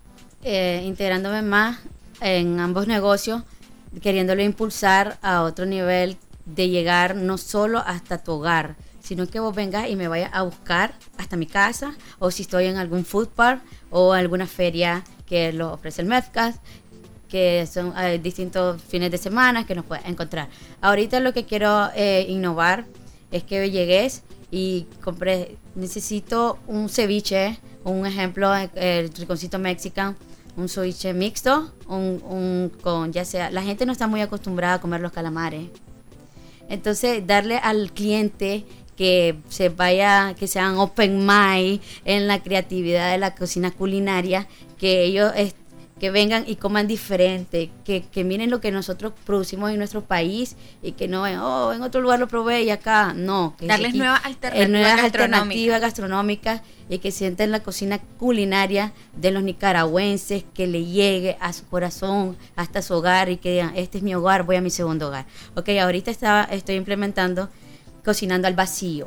eh, integrándome más en ambos negocios, queriéndolo impulsar a otro nivel de llegar no solo hasta tu hogar, sino que vos vengas y me vayas a buscar hasta mi casa, o si estoy en algún food park o alguna feria que lo ofrece el MEFCAS, que son eh, distintos fines de semana que nos puedes encontrar. Ahorita lo que quiero eh, innovar es que llegues y compres, necesito un ceviche, un ejemplo, el Rinconcito Mexican, un ceviche mixto, un, un con ya sea, la gente no está muy acostumbrada a comer los calamares. Entonces, darle al cliente que se vaya, que sean open mind en la creatividad de la cocina culinaria, que ellos es, que vengan y coman diferente, que, que miren lo que nosotros producimos en nuestro país y que no ven, oh, en otro lugar lo probé y acá no. Que darles aquí, nuevas alternativas, eh, nuevas gastronómicas. alternativas gastronómicas y que sienten la cocina culinaria de los nicaragüenses, que le llegue a su corazón, hasta su hogar y que digan, este es mi hogar, voy a mi segundo hogar. Ok, ahorita estaba, estoy implementando cocinando al vacío.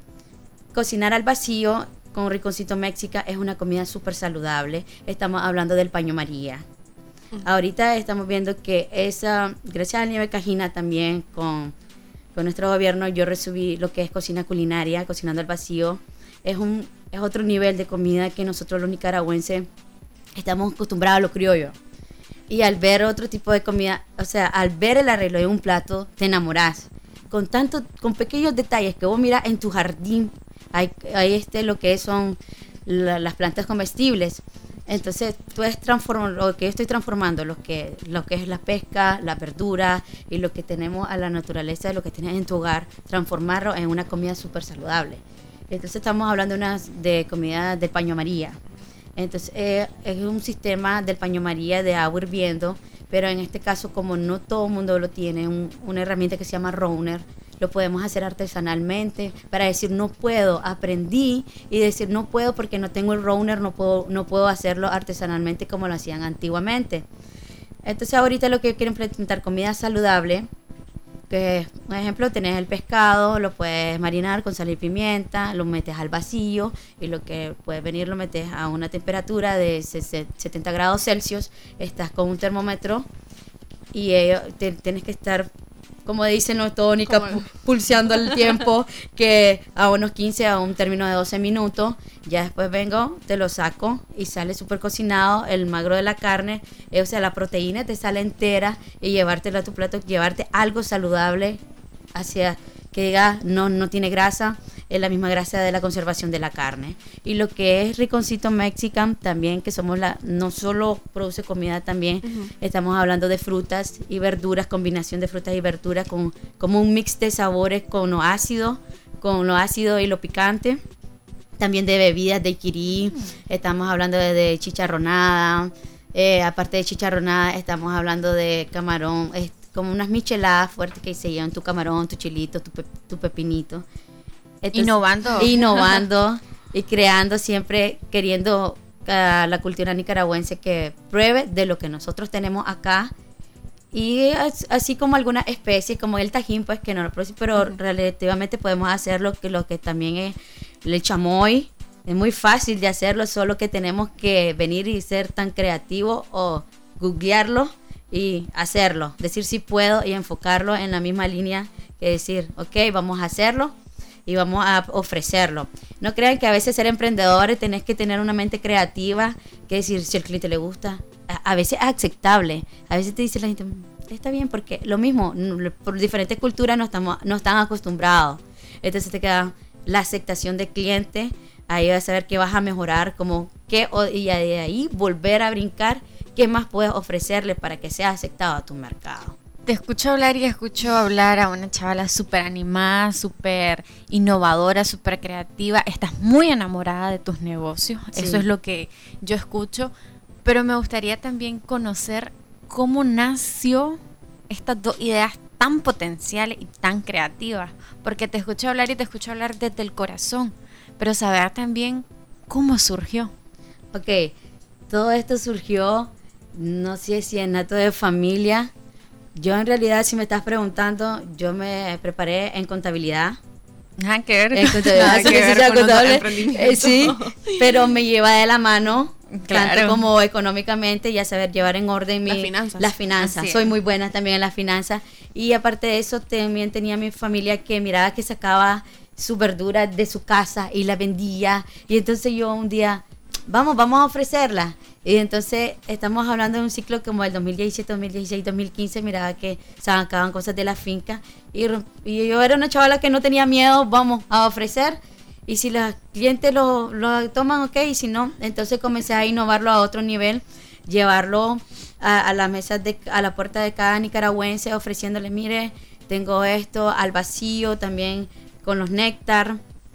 Cocinar al vacío con Rinconcito Mexican es una comida súper saludable. Estamos hablando del paño María. Uh-huh. Ahorita estamos viendo que esa, gracias al Nieve Cajina también con, con nuestro gobierno, yo recibí lo que es cocina culinaria, cocinando al vacío. Es un es otro nivel de comida que nosotros los nicaragüenses estamos acostumbrados a lo criollo. Y al ver otro tipo de comida, o sea, al ver el arreglo de un plato, te enamorás. Con tanto, con pequeños detalles que vos mirás en tu jardín, hay, hay este lo que son la, las plantas comestibles. Entonces, tú es transformar lo que yo estoy transformando, lo que, lo que es la pesca, la verdura y lo que tenemos a la naturaleza, lo que tienes en tu hogar, transformarlo en una comida súper saludable. Entonces, estamos hablando de, una, de comida de paño María. Entonces, eh, es un sistema del paño María de agua hirviendo, pero en este caso, como no todo el mundo lo tiene, un, una herramienta que se llama Runner, lo podemos hacer artesanalmente para decir no puedo, aprendí, y decir no puedo porque no tengo el Runner, no puedo, no puedo hacerlo artesanalmente como lo hacían antiguamente. Entonces ahorita lo que yo quiero implementar, comida saludable, que por ejemplo tenés el pescado, lo puedes marinar con sal y pimienta, lo metes al vacío y lo que puedes venir lo metes a una temperatura de setenta grados Celsius, estás con un termómetro y ello, te, tienes que estar, como dice no tónica, pu- pulseando el tiempo, que a unos quince, a un término de doce minutos, ya después vengo, te lo saco y sale súper cocinado, el magro de la carne, eh, o sea, la proteína te sale entera y llevártelo a tu plato, llevarte algo saludable hacia que diga, no, no tiene grasa, es la misma grasa de la conservación de la carne. Y lo que es Rinconcito Mexican también, que somos la, no solo produce comida también, uh-huh. Estamos hablando de frutas y verduras, combinación de frutas y verduras con como un mix de sabores con lo ácido, con lo ácido y lo picante. También de bebidas de quirí, uh-huh. Estamos hablando de, de chicharronada, Eh, aparte de chicharronada, estamos hablando de camarón, es como unas micheladas fuertes que se llevan tu camarón, tu chilito, tu, pe- tu pepinito. Entonces, innovando. Innovando y creando siempre, queriendo a la cultura nicaragüense que pruebe de lo que nosotros tenemos acá. Y as- así como algunas especies, como el tajín, pues que no lo produce, pero uh-huh. relativamente podemos hacer lo que, lo que también es el chamoy. Es muy fácil de hacerlo, solo que tenemos que venir y ser tan creativos o googlearlo y hacerlo. Decir si puedo y enfocarlo en la misma línea que decir, ok, vamos a hacerlo y vamos a ofrecerlo. No crean que a veces ser emprendedores tenés que tener una mente creativa, que decir si al cliente le gusta. A, a veces es aceptable. A veces te dice la gente, está bien, porque lo mismo, por diferentes culturas no, estamos, no están acostumbrados. Entonces te queda la aceptación del cliente. Ahí vas a ver que vas a mejorar, como qué, y de ahí volver a brincar, qué más puedes ofrecerle para que sea aceptado a tu mercado. Te escucho hablar y escucho hablar a una chavala súper animada, súper innovadora, súper creativa. Estás muy enamorada de tus negocios, sí. Eso es lo que yo escucho. Pero me gustaría también conocer cómo nació estas dos ideas tan potenciales y tan creativas. Porque te escucho hablar y te escucho hablar desde el corazón. Pero saber también cómo surgió. Ok, todo esto surgió, no sé si en acto de familia. Yo en realidad, si me estás preguntando, yo me preparé en contabilidad. Nada que ver. En contabilidad, Nada que ver con contable, emprendimiento. eh, sí, pero me lleva de la mano, claro. Tanto como económicamente, y a saber llevar en orden mi, las finanzas. Las finanzas. Soy muy buena también en las finanzas. Y aparte de eso, también tenía mi familia que miraba que sacaba su verdura de su casa y la vendía. Y entonces yo un día, vamos, vamos a ofrecerla. Y entonces estamos hablando de un ciclo como el dos mil diecisiete, dos mil dieciséis, dos mil quince, miraba que sacaban cosas de la finca. Y, y yo era una chavala que no tenía miedo, vamos a ofrecer. Y si los clientes lo, lo toman, ok, y si no, entonces comencé a innovarlo a otro nivel, llevarlo a, a las mesas, de, a la puerta de cada nicaragüense, ofreciéndole, mire, tengo esto, al vacío también, con los néctar,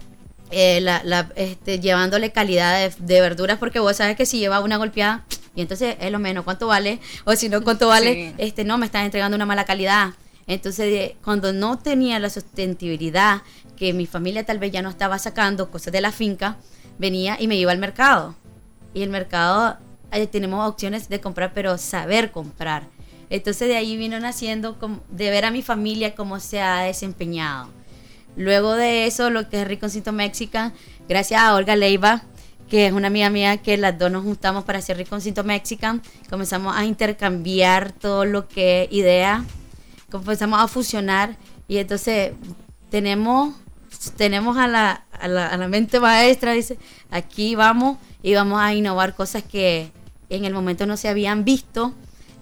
eh, la, la, este, llevándole calidad de, de verduras, porque vos sabes que si lleva una golpeada, y entonces es lo menos, ¿cuánto vale? O si no, ¿cuánto vale? Sí. Este, no, me están entregando una mala calidad. Entonces, de, cuando no tenía la sustentabilidad, que mi familia tal vez ya no estaba sacando cosas de la finca, venía y me iba al mercado. Y el mercado, eh, tenemos opciones de comprar, pero saber comprar. Entonces, de ahí vino naciendo como, de ver a mi familia cómo se ha desempeñado. Luego de eso, lo que es Rinconcito Mexican, gracias a Olga Leiva, que es una amiga mía, que las dos nos juntamos para hacer Rinconcito Mexican, comenzamos a intercambiar todo lo que es idea, comenzamos a fusionar, y entonces tenemos, tenemos a la, a la, a la mente maestra, dice, aquí vamos y vamos a innovar cosas que en el momento no se habían visto,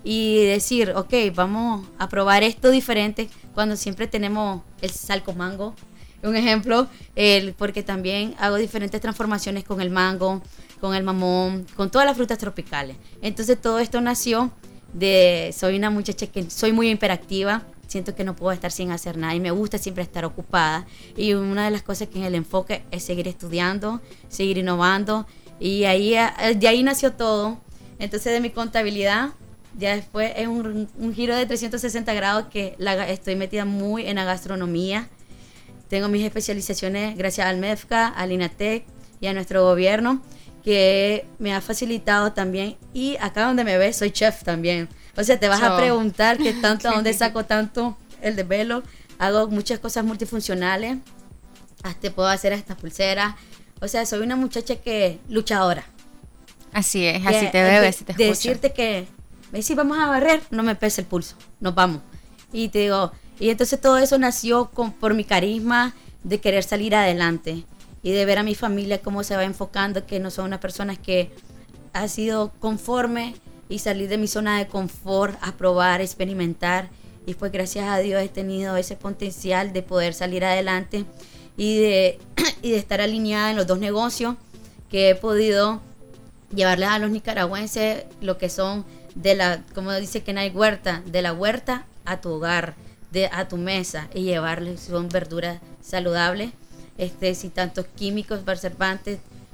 y decir, ok, vamos a probar esto diferente, cuando siempre tenemos el salcomango, un ejemplo, el, porque también hago diferentes transformaciones con el mango, con el mamón, con todas las frutas tropicales. Entonces todo esto nació de, soy una muchacha que soy muy hiperactiva, siento que no puedo estar sin hacer nada y me gusta siempre estar ocupada, y una de las cosas que en el enfoque es seguir estudiando, seguir innovando, y ahí, de ahí nació todo. Entonces de mi contabilidad, ya después es un, un giro de trescientos sesenta grados, que la, estoy metida muy en la gastronomía. Tengo mis especializaciones gracias al MEFCA, al INATEC y a nuestro gobierno, que me ha facilitado también. Y acá donde me ves, soy chef también. O sea, te vas so. a preguntar qué tanto, a dónde saco tanto el desvelo. Hago muchas cosas multifuncionales. Hasta puedo hacer estas pulseras. O sea, soy una muchacha que luchadora. Así es, así te veo, así te escucho. Decirte que me dice, vamos a barrer, no me pesa el pulso, nos vamos. Y te digo, y entonces todo eso nació con, por mi carisma de querer salir adelante y de ver a mi familia cómo se va enfocando, que no son unas personas que ha sido conforme, y salir de mi zona de confort, a probar, a experimentar. Y pues gracias a Dios he tenido ese potencial de poder salir adelante y de, y de estar alineada en los dos negocios, que he podido llevarles a los nicaragüenses lo que son de la, como dice Kenay Huerta, de la huerta a tu hogar, de a tu mesa, y llevarles, son verduras saludables, este, sin tantos químicos, conservantes,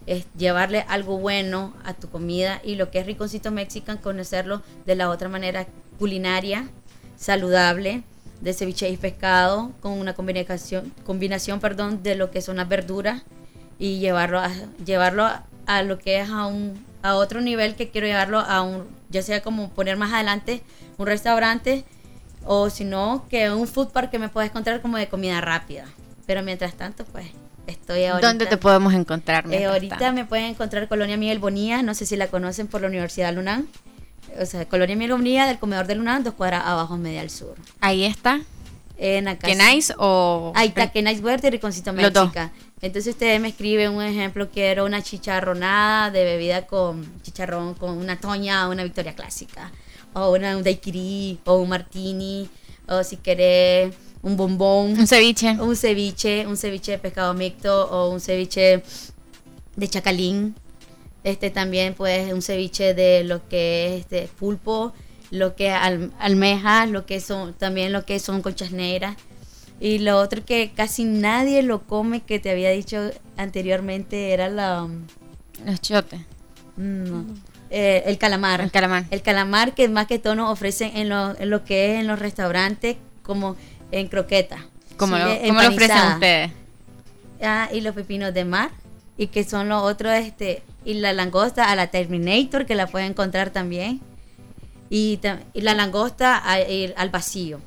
es llevarle algo bueno a tu comida, y lo que es Rinconcito Mexican, conocerlo de la otra manera culinaria, saludable, de ceviche y pescado, con una combinación, combinación perdón, de lo que son las verduras, y llevarlo a, llevarlo a, a lo que es a un a otro nivel, que quiero llevarlo a un, ya sea como poner más adelante un restaurante, o si no, que un food park que me puedes encontrar como de comida rápida. Pero mientras tanto, pues, estoy ahorita... ¿Dónde te podemos encontrar? Eh, ahorita tanto? Me pueden encontrar Colonia Miguel Bonilla, no sé si la conocen, por la Universidad Lunam. O sea, Colonia Miguel Bonilla, del comedor de Lunam, dos cuadras abajo, media al sur. Ahí está. En la casa. ¿Kenais o...? Ahí está, Kenais Huerta y Rinconcito Mexican. Entonces ustedes me escriben un ejemplo, quiero una chicharronada de bebida con chicharrón, con una toña, una Victoria clásica, o una, un daiquiri, o un martini, o si querés un bombón, un ceviche, un ceviche, un ceviche de pescado mixto, o un ceviche de chacalín. Este también pues un ceviche de lo que es este pulpo, lo que es al, almejas, lo que son también lo que son conchas negras. Y lo otro que casi nadie lo come, que te había dicho anteriormente, era la... Los chotes. No. Eh, el calamar. El calamar. El calamar, que más que todo nos ofrecen en lo, en lo que es en los restaurantes, como en croqueta. ¿Cómo, sí, lo, ¿cómo lo ofrecen ustedes? Ah, y los pepinos de mar, y que son los otros, este, y la langosta a la Terminator, que la pueden encontrar también. Y, y la langosta a, a, al vacío,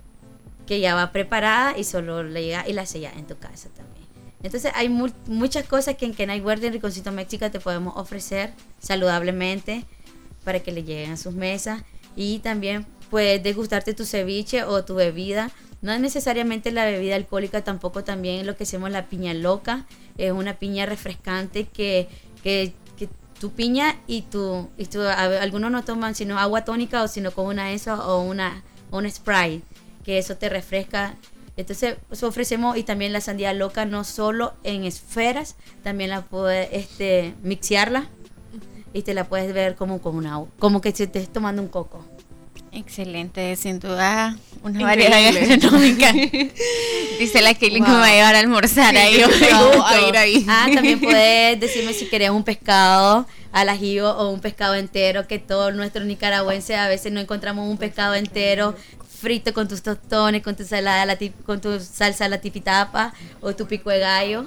que ya va preparada y solo le llega y la sella en tu casa también. Entonces hay mu- muchas cosas que en Kenai Huerta y Rinconcito Mexican te podemos ofrecer saludablemente para que le lleguen a sus mesas, y también puedes degustarte tu ceviche o tu bebida. No es necesariamente la bebida alcohólica, tampoco también lo que hacemos la piña loca, es una piña refrescante que, que, que tu piña y tu, y tu, algunos no toman sino agua tónica, o sino con una eso o una, una Sprite, que eso te refresca. Entonces eso ofrecemos, y también la sandía loca, no solo en esferas, también la puedes este, mixearla y te la puedes ver como con una, como que si estés tomando un coco. Excelente, sin duda una variedad gastronómica. Dice la Kaylin, wow, que me va a llevar a almorzar, sí, ahí, no, a ir ahí. Ah, también puedes decirme si querés un pescado al ajillo o un pescado entero, que todos nuestros nicaragüenses a veces no encontramos un pescado entero frito con tus tostones, con tu salada, la tip, con tu salsa a la tipitapa o tu pico de gallo.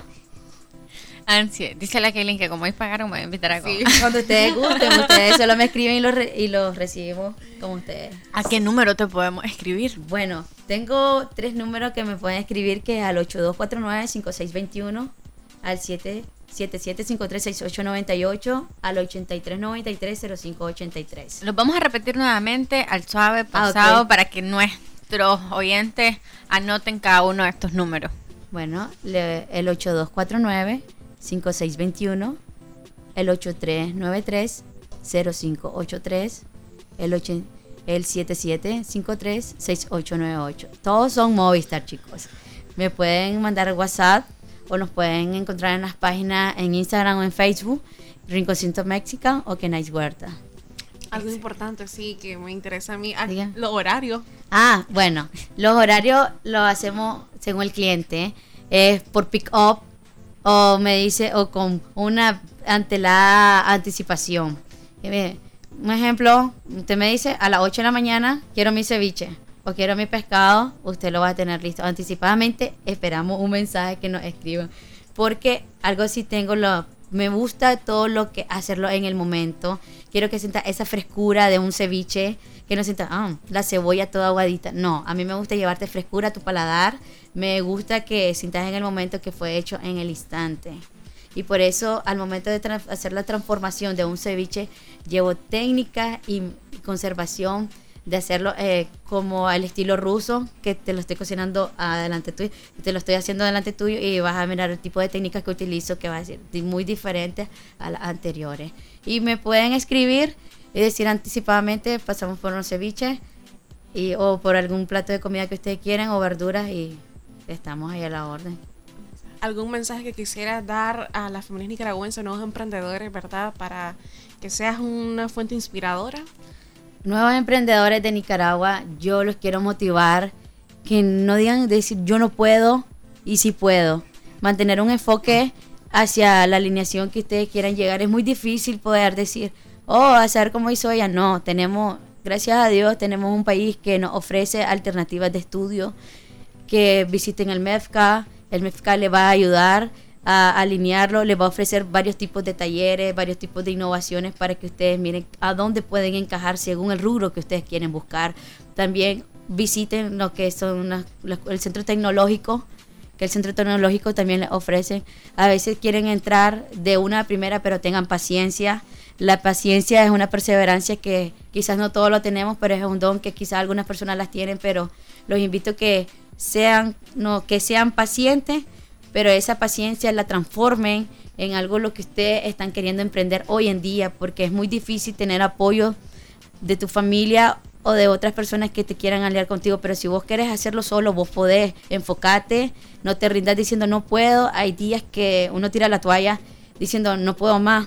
Ansia, dice la Kaylin que como hoy pagaron me voy a invitar a comer. Sí, cuando ustedes gusten, ustedes solo me escriben y los, re, y los recibimos como ustedes. ¿A qué número te podemos escribir? Bueno, tengo tres números que me pueden escribir, que es al ocho dos cuatro nueve, cinco seis dos uno, al siete siete siete, cinco tres seis ocho, nueve ocho, al ochenta y tres noventa y tres, cero cinco ochenta y tres. Los vamos a repetir nuevamente al suave pasado, ah, okay, para que nuestros oyentes anoten cada uno de estos números. Bueno, le, el ocho dos cuatro nueve, cinco seis dos uno, el ocho tres nueve tres, cero cinco ocho tres, el, ocho, el siete siete cinco tres seis ocho nueve ocho. Todos son Movistar, chicos. Me pueden mandar WhatsApp o nos pueden encontrar en las páginas en Instagram o en Facebook, Rinconcito Mexican o Kenai Huerta. Algo importante, sí, que me interesa a mí, los horarios. Ah, bueno, los horarios los hacemos según el cliente, es por pick up, o me dice, o con una ante la anticipación. Un ejemplo, usted me dice a las ocho de la mañana quiero mi ceviche o quiero mi pescado, usted lo va a tener listo anticipadamente. Esperamos un mensaje que nos escriban, porque algo sí tengo, lo, me gusta todo lo que hacerlo en el momento. Quiero que sienta esa frescura de un ceviche, que no sienta ah, la cebolla toda aguadita. No, a mí me gusta llevarte frescura a tu paladar. Me gusta que sientas en el momento que fue hecho en el instante. Y por eso, al momento de tra- hacer la transformación de un ceviche, llevo técnica y conservación de hacerlo eh, como al estilo ruso, que te lo estoy cocinando adelante tuyo, te lo estoy haciendo adelante tuyo, y vas a mirar el tipo de técnicas que utilizo, que va a ser muy diferente a las anteriores. Y me pueden escribir y decir anticipadamente, pasamos por unos ceviches y, o por algún plato de comida que ustedes quieran, o verduras, y estamos ahí a la orden. ¿Algún mensaje que quisieras dar a las familias nicaragüenses, nuevos emprendedores, verdad, para que seas una fuente inspiradora? Nuevos emprendedores de Nicaragua, yo los quiero motivar, que no digan decir yo no puedo y sí puedo. Mantener un enfoque hacia la alineación que ustedes quieran llegar. Es muy difícil poder decir, oh, a saber cómo hizo ella. No, tenemos, gracias a Dios, tenemos un país que nos ofrece alternativas de estudio, que visiten el MEFCA, el MEFCA le va a ayudar a alinearlo, le va a ofrecer varios tipos de talleres, varios tipos de innovaciones para que ustedes miren a dónde pueden encajar según el rubro que ustedes quieren buscar. También visiten lo que son las, el centro tecnológico, que el centro tecnológico también les ofrece. A veces quieren entrar de una primera, pero tengan paciencia. La paciencia es una perseverancia que quizás no todos lo tenemos, pero es un don que quizás algunas personas las tienen, pero los invito a que sean, no, que sean pacientes, pero esa paciencia la transformen en algo lo que ustedes están queriendo emprender hoy en día, porque es muy difícil tener apoyo de tu familia o de otras personas que te quieran aliar contigo, pero si vos querés hacerlo solo, vos podés, enfocate, no te rindas diciendo no puedo. Hay días que uno tira la toalla diciendo no puedo más,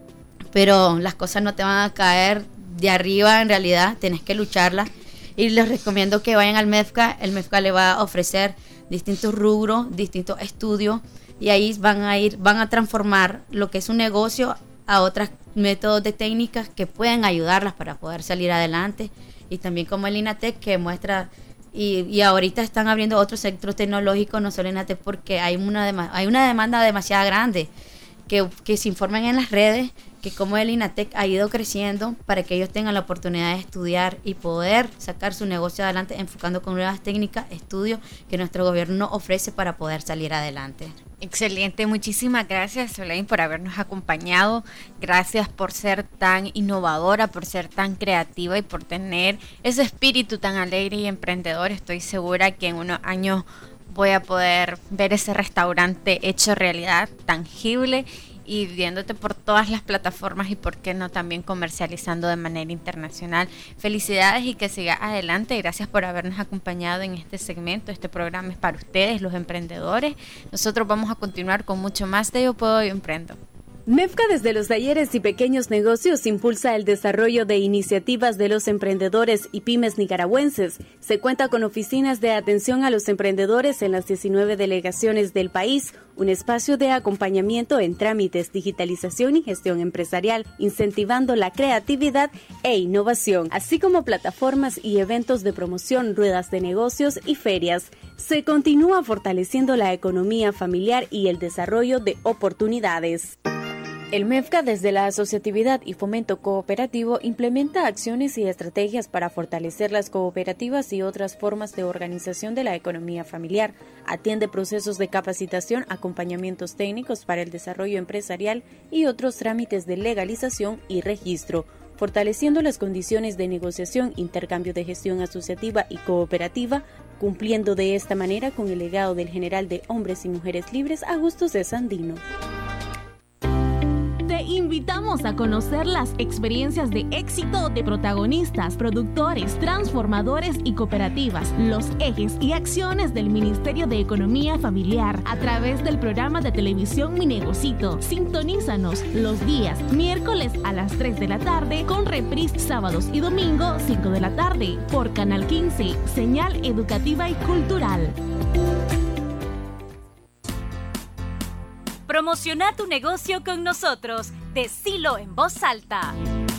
pero las cosas no te van a caer de arriba, en realidad tenés que lucharlas. Y les recomiendo que vayan al MEFCA. El MEFCA le va a ofrecer distintos rubros, distintos estudios, y ahí van a ir, van a transformar lo que es un negocio a otros métodos de técnicas que pueden ayudarlas para poder salir adelante. Y también como el INATEC, que muestra, y, y ahorita están abriendo otros centros tecnológicos, no solo INATEC, porque hay una, dem- hay una demanda demasiado grande, que, que se informen en las redes, que como el INATEC ha ido creciendo para que ellos tengan la oportunidad de estudiar y poder sacar su negocio adelante, enfocando con nuevas técnicas, estudios que nuestro gobierno ofrece para poder salir adelante. Excelente, muchísimas gracias, Solein, por habernos acompañado. Gracias por ser tan innovadora, por ser tan creativa y por tener ese espíritu tan alegre y emprendedor. Estoy segura que en unos años voy a poder ver ese restaurante hecho realidad, tangible, y viéndote por todas las plataformas y por qué no también comercializando de manera internacional. Felicidades y que siga adelante. Gracias por habernos acompañado en este segmento. Este programa es para ustedes, los emprendedores. Nosotros vamos a continuar con mucho más de Yo Puedo, Yo Emprendo. MEFCA desde los talleres y pequeños negocios impulsa el desarrollo de iniciativas de los emprendedores y pymes nicaragüenses. Se cuenta con oficinas de atención a los emprendedores en las diecinueve delegaciones del país, un espacio de acompañamiento en trámites, digitalización y gestión empresarial, incentivando la creatividad e innovación, así como plataformas y eventos de promoción, ruedas de negocios y ferias. Se continúa fortaleciendo la economía familiar y el desarrollo de oportunidades. El MEFCA, desde la asociatividad y fomento cooperativo, implementa acciones y estrategias para fortalecer las cooperativas y otras formas de organización de la economía familiar. Atiende procesos de capacitación, acompañamientos técnicos para el desarrollo empresarial y otros trámites de legalización y registro, fortaleciendo las condiciones de negociación, intercambio de gestión asociativa y cooperativa, cumpliendo de esta manera con el legado del general de Hombres y Mujeres Libres, Augusto C. Sandino. Te invitamos a conocer las experiencias de éxito de protagonistas, productores, transformadores y cooperativas, los ejes y acciones del Ministerio de Economía Familiar a través del programa de televisión Mi Negocito. Sintonízanos los días miércoles a las tres de la tarde con reprise sábados y domingo cinco de la tarde por Canal quince, señal educativa y cultural. Promociona tu negocio con nosotros. Decilo en voz alta.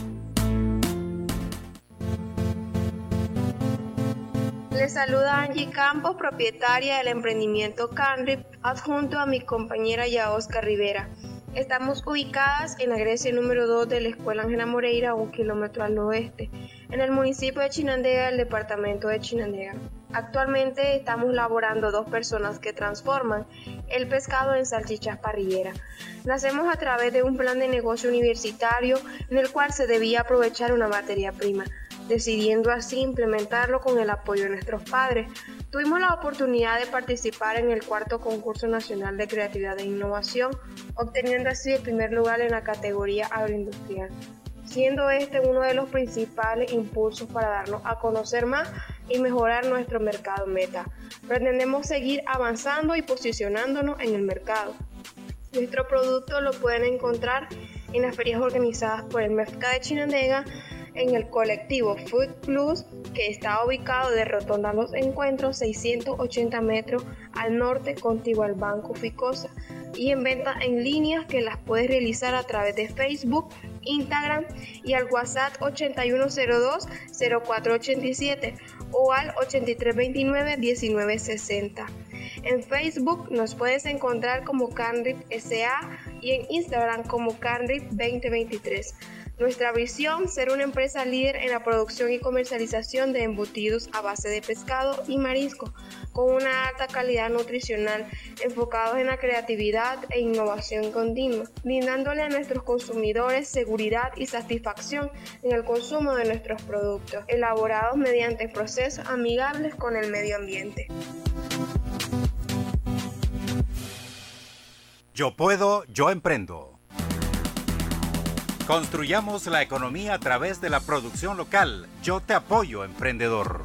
Les saluda Angie Campos, propietaria del emprendimiento Canrip, adjunto a mi compañera Yaosca Rivera. Estamos ubicadas en la Grecia número dos de la Escuela Ángela Moreira, a un kilómetro al oeste, en el municipio de Chinandega, del departamento de Chinandega. Actualmente estamos laborando dos personas que transforman el pescado en salchichas parrilleras. Nacemos a través de un plan de negocio universitario en el cual se debía aprovechar una materia prima, decidiendo así implementarlo con el apoyo de nuestros padres. Tuvimos la oportunidad de participar en el cuarto concurso nacional de creatividad e innovación, obteniendo así el primer lugar en la categoría agroindustrial, siendo este uno de los principales impulsos para darnos a conocer más y mejorar nuestro mercado meta. Pretendemos seguir avanzando y posicionándonos en el mercado. Nuestro producto lo pueden encontrar en las ferias organizadas por el MEFCA de Chinandega, en el colectivo Food Plus, que está ubicado de Rotonda Los Encuentros, seiscientos ochenta metros al norte, contiguo al Banco Ficosa. y en venta en línea que las puedes realizar a través de Facebook, Instagram y al WhatsApp ochenta y uno cero dos cero cuatro ochenta y siete o al ochenta y tres veintinueve diecinueve sesenta. En Facebook nos puedes encontrar como Canrip S A y en Instagram como Canrip veinte veintitrés. Nuestra visión, ser una empresa líder en la producción y comercialización de embutidos a base de pescado y marisco, con una alta calidad nutricional, enfocados en la creatividad e innovación continua, brindándole a nuestros consumidores seguridad y satisfacción en el consumo de nuestros productos, elaborados mediante procesos amigables con el medio ambiente. Yo puedo, yo emprendo. Construyamos la economía a través de la producción local. Yo te apoyo, emprendedor.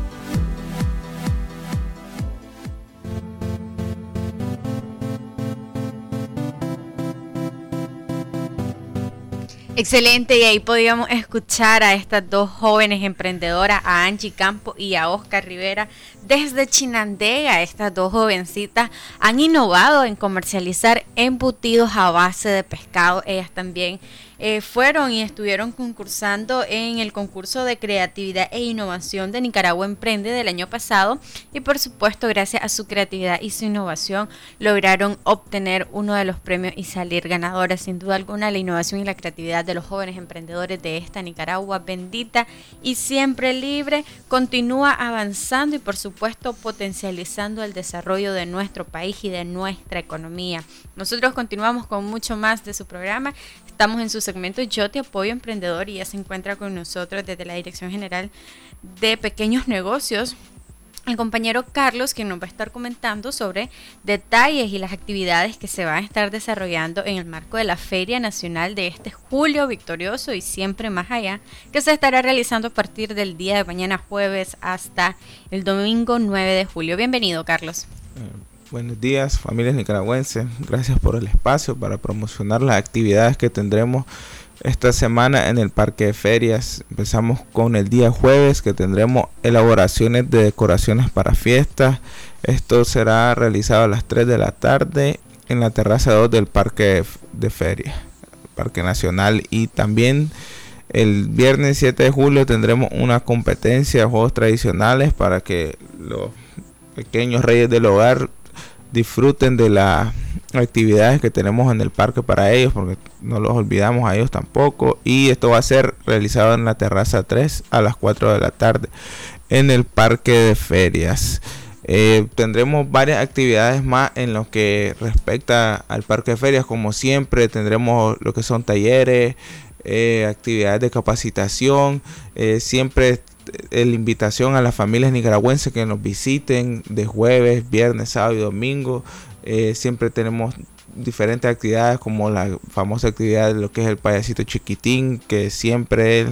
Excelente, y ahí podíamos escuchar a estas dos jóvenes emprendedoras, a Angie Campos y a Oscar Rivera, desde Chinandega. Estas dos jovencitas han innovado en comercializar embutidos a base de pescado. Ellas también eh, fueron y estuvieron concursando en el concurso de creatividad e innovación de Nicaragua Emprende del año pasado, y por supuesto gracias a su creatividad y su innovación lograron obtener uno de los premios y salir ganadoras. Sin duda alguna, la innovación y la creatividad de los jóvenes emprendedores de esta Nicaragua bendita y siempre libre continúa avanzando y por supuesto potencializando el desarrollo de nuestro país y de nuestra economía. Nosotros continuamos con mucho más de su programa. Estamos en su segmento Yo te apoyo, emprendedor, y ya se encuentra con nosotros desde la Dirección General de Pequeños Negocios el compañero Carlos, quien nos va a estar comentando sobre detalles y las actividades que se van a estar desarrollando en el marco de la Feria Nacional de este julio victorioso y siempre más allá, que se estará realizando a partir del día de mañana jueves hasta el domingo nueve de julio. Bienvenido, Carlos. Eh, buenos días, familias nicaragüenses. Gracias por el espacio para promocionar las actividades que tendremos esta semana en el Parque de Ferias. Empezamos con el día jueves, que tendremos elaboraciones de decoraciones para fiestas. Esto será realizado a las tres de la tarde en la terraza dos del Parque de Ferias, Parque Nacional. Y también el viernes siete de julio tendremos una competencia de juegos tradicionales para que los pequeños reyes del hogar disfruten de las actividades que tenemos en el parque para ellos, porque no los olvidamos a ellos tampoco. Y esto va a ser realizado en la terraza tres a las cuatro de la tarde en el Parque de Ferias. Eh, tendremos varias actividades más en lo que respecta al Parque de Ferias. Como siempre, tendremos lo que son talleres, eh, actividades de capacitación, eh, siempre la invitación a las familias nicaragüenses que nos visiten de jueves, viernes, sábado y domingo. Eh, siempre tenemos diferentes actividades, como la famosa actividad de lo que es el payasito chiquitín, que siempre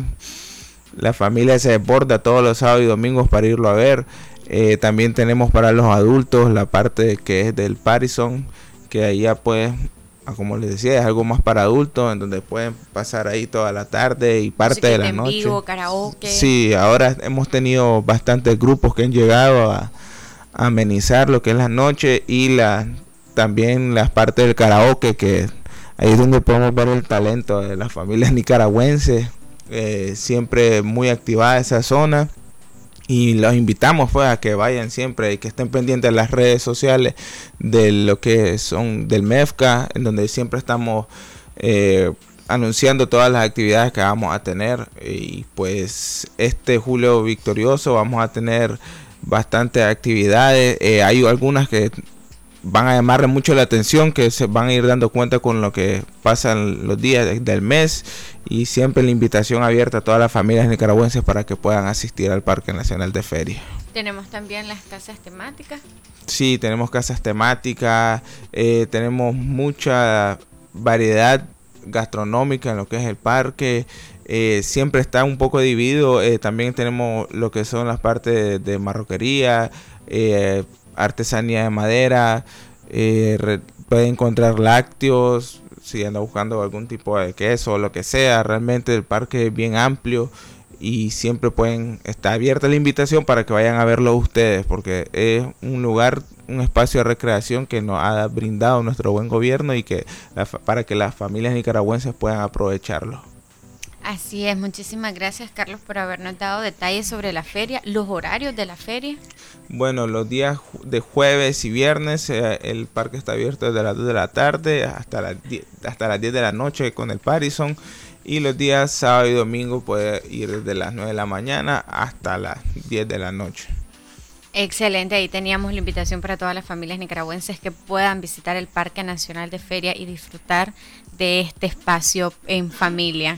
la familia se desborda todos los sábados y domingos para irlo a ver. Eh, también tenemos para los adultos la parte que es del Parison, que ahí ya pues, como les decía, es algo más para adultos, en donde pueden pasar ahí toda la tarde y parte de la en noche. Vivo, karaoke. Sí, ahora hemos tenido bastantes grupos que han llegado a, a amenizar lo que es la noche, y la también las partes del karaoke, que ahí es donde podemos ver el talento de las familias nicaragüenses. Eh, siempre muy activada esa zona. Y los invitamos pues a que vayan siempre y que estén pendientes de las redes sociales de lo que son del MEFCA, en donde siempre estamos eh, anunciando todas las actividades que vamos a tener. Y pues este julio victorioso vamos a tener bastantes actividades. Eh, hay algunas que van a llamarle mucho la atención, que se van a ir dando cuenta con lo que pasan los días del mes, y siempre la invitación abierta a todas las familias nicaragüenses para que puedan asistir al Parque Nacional de Feria. Tenemos también las casas temáticas. Sí, tenemos casas temáticas, eh, tenemos mucha variedad gastronómica en lo que es el parque. Eh, siempre está un poco dividido. Eh, también tenemos lo que son las partes de, de marroquería, eh, artesanía de madera, eh, re, puede encontrar lácteos, si anda buscando algún tipo de queso o lo que sea. Realmente el parque es bien amplio y siempre pueden, está abierta la invitación para que vayan a verlo ustedes, porque es un lugar, un espacio de recreación que nos ha brindado nuestro buen gobierno y que la, para que las familias nicaragüenses puedan aprovecharlo. Así es, muchísimas gracias Carlos por habernos dado detalles sobre la feria, los horarios de la feria. Bueno, los días de jueves y viernes eh, el parque está abierto desde las dos de la tarde hasta las diez, hasta las diez de la noche con el Parison, y los días sábado y domingo puede ir desde las nueve de la mañana hasta las diez de la noche. Excelente, ahí teníamos la invitación para todas las familias nicaragüenses que puedan visitar el Parque Nacional de Feria y disfrutar de este espacio en familia.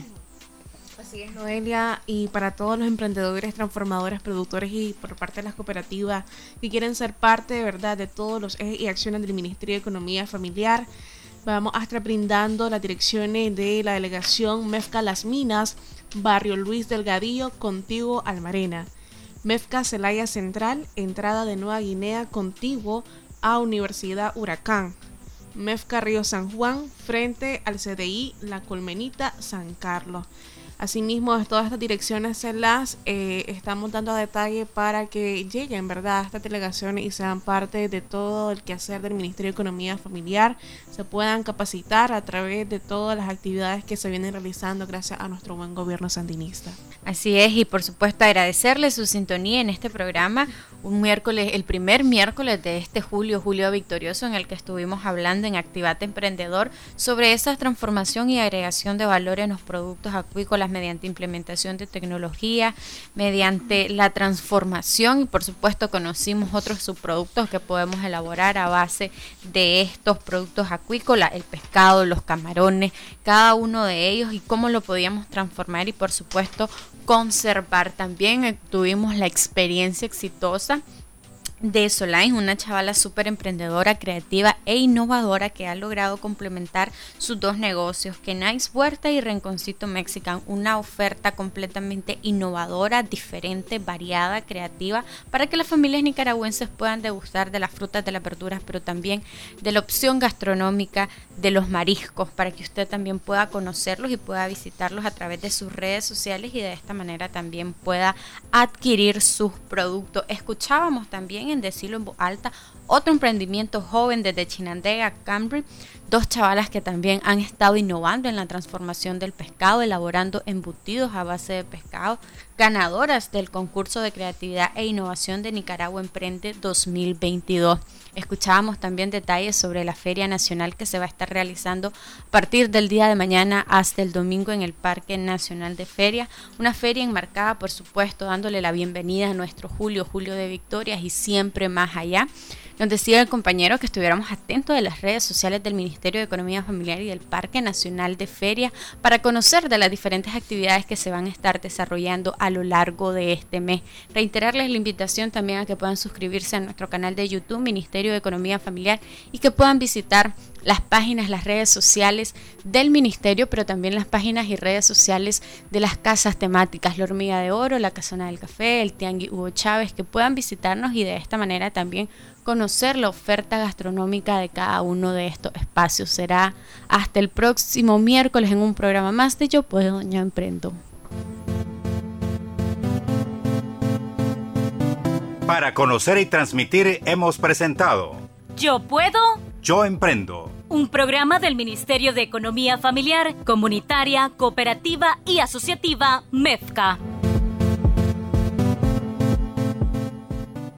Así es, Noelia, y para todos los emprendedores, transformadores, productores y por parte de las cooperativas que quieren ser parte de verdad de todos los ejes y acciones del Ministerio de Economía Familiar, vamos a estar brindando las direcciones de la delegación MEFCA Las Minas, Barrio Luis Delgadillo, contiguo Almarena. MEFCA Celaya Central, entrada de Nueva Guinea, contiguo a Universidad Huracán. MEFCA Río San Juan, frente al C D I La Colmenita, San Carlos. Asimismo, todas estas direcciones se las eh, estamos dando a detalle para que lleguen, ¿verdad?, a estas delegaciones y sean parte de todo el quehacer del Ministerio de Economía Familiar, se puedan capacitar a través de todas las actividades que se vienen realizando gracias a nuestro buen gobierno sandinista. Así es, y por supuesto agradecerle su sintonía en este programa, un miércoles, el primer miércoles de este julio, julio victorioso, en el que estuvimos hablando en Activate Emprendedor sobre esa transformación y agregación de valor en los productos acuícolas mediante implementación de tecnología, mediante la transformación, y por supuesto conocimos otros subproductos que podemos elaborar a base de estos productos acuícolas, el pescado, los camarones, cada uno de ellos y cómo lo podíamos transformar y por supuesto conservar. También tuvimos la experiencia exitosa de Solange, una chavala súper emprendedora, creativa e innovadora que ha logrado complementar sus dos negocios, Kenais Huerta y Rinconcito Mexican, una oferta completamente innovadora, diferente, variada, creativa, para que las familias nicaragüenses puedan degustar de las frutas, de las verduras, pero también de la opción gastronómica de los mariscos, para que usted también pueda conocerlos y pueda visitarlos a través de sus redes sociales y de esta manera también pueda adquirir sus productos. Escuchábamos también en decirlo en voz alta, otro emprendimiento joven desde Chinandega, Cambridge, dos chavalas que también han estado innovando en la transformación del pescado, elaborando embutidos a base de pescado, ganadoras del concurso de creatividad e innovación de Nicaragua Emprende dos mil veintidós. Escuchábamos también detalles sobre la Feria Nacional que se va a estar realizando a partir del día de mañana hasta el domingo en el Parque Nacional de Feria, una feria enmarcada, por supuesto, dándole la bienvenida a nuestro Julio, Julio de Victorias y siempre más allá. Nos decía el compañero que estuviéramos atentos de las redes sociales del Ministerio de Economía Familiar y del Parque Nacional de Feria para conocer de las diferentes actividades que se van a estar desarrollando a lo largo de este mes. Reiterarles la invitación también a que puedan suscribirse a nuestro canal de YouTube, Ministerio de Economía Familiar, y que puedan visitar las páginas, las redes sociales del Ministerio, pero también las páginas y redes sociales de las casas temáticas, La Hormiga de Oro, La Casona del Café, el Tianguis Hugo Chávez, que puedan visitarnos y de esta manera también conocer la oferta gastronómica de cada uno de estos espacios. Será hasta el próximo miércoles en un programa más de Yo Puedo, Yo Emprendo. Para conocer y transmitir hemos presentado Yo Puedo, Yo Emprendo, un programa del Ministerio de Economía Familiar, Comunitaria, Cooperativa y Asociativa MEFCA.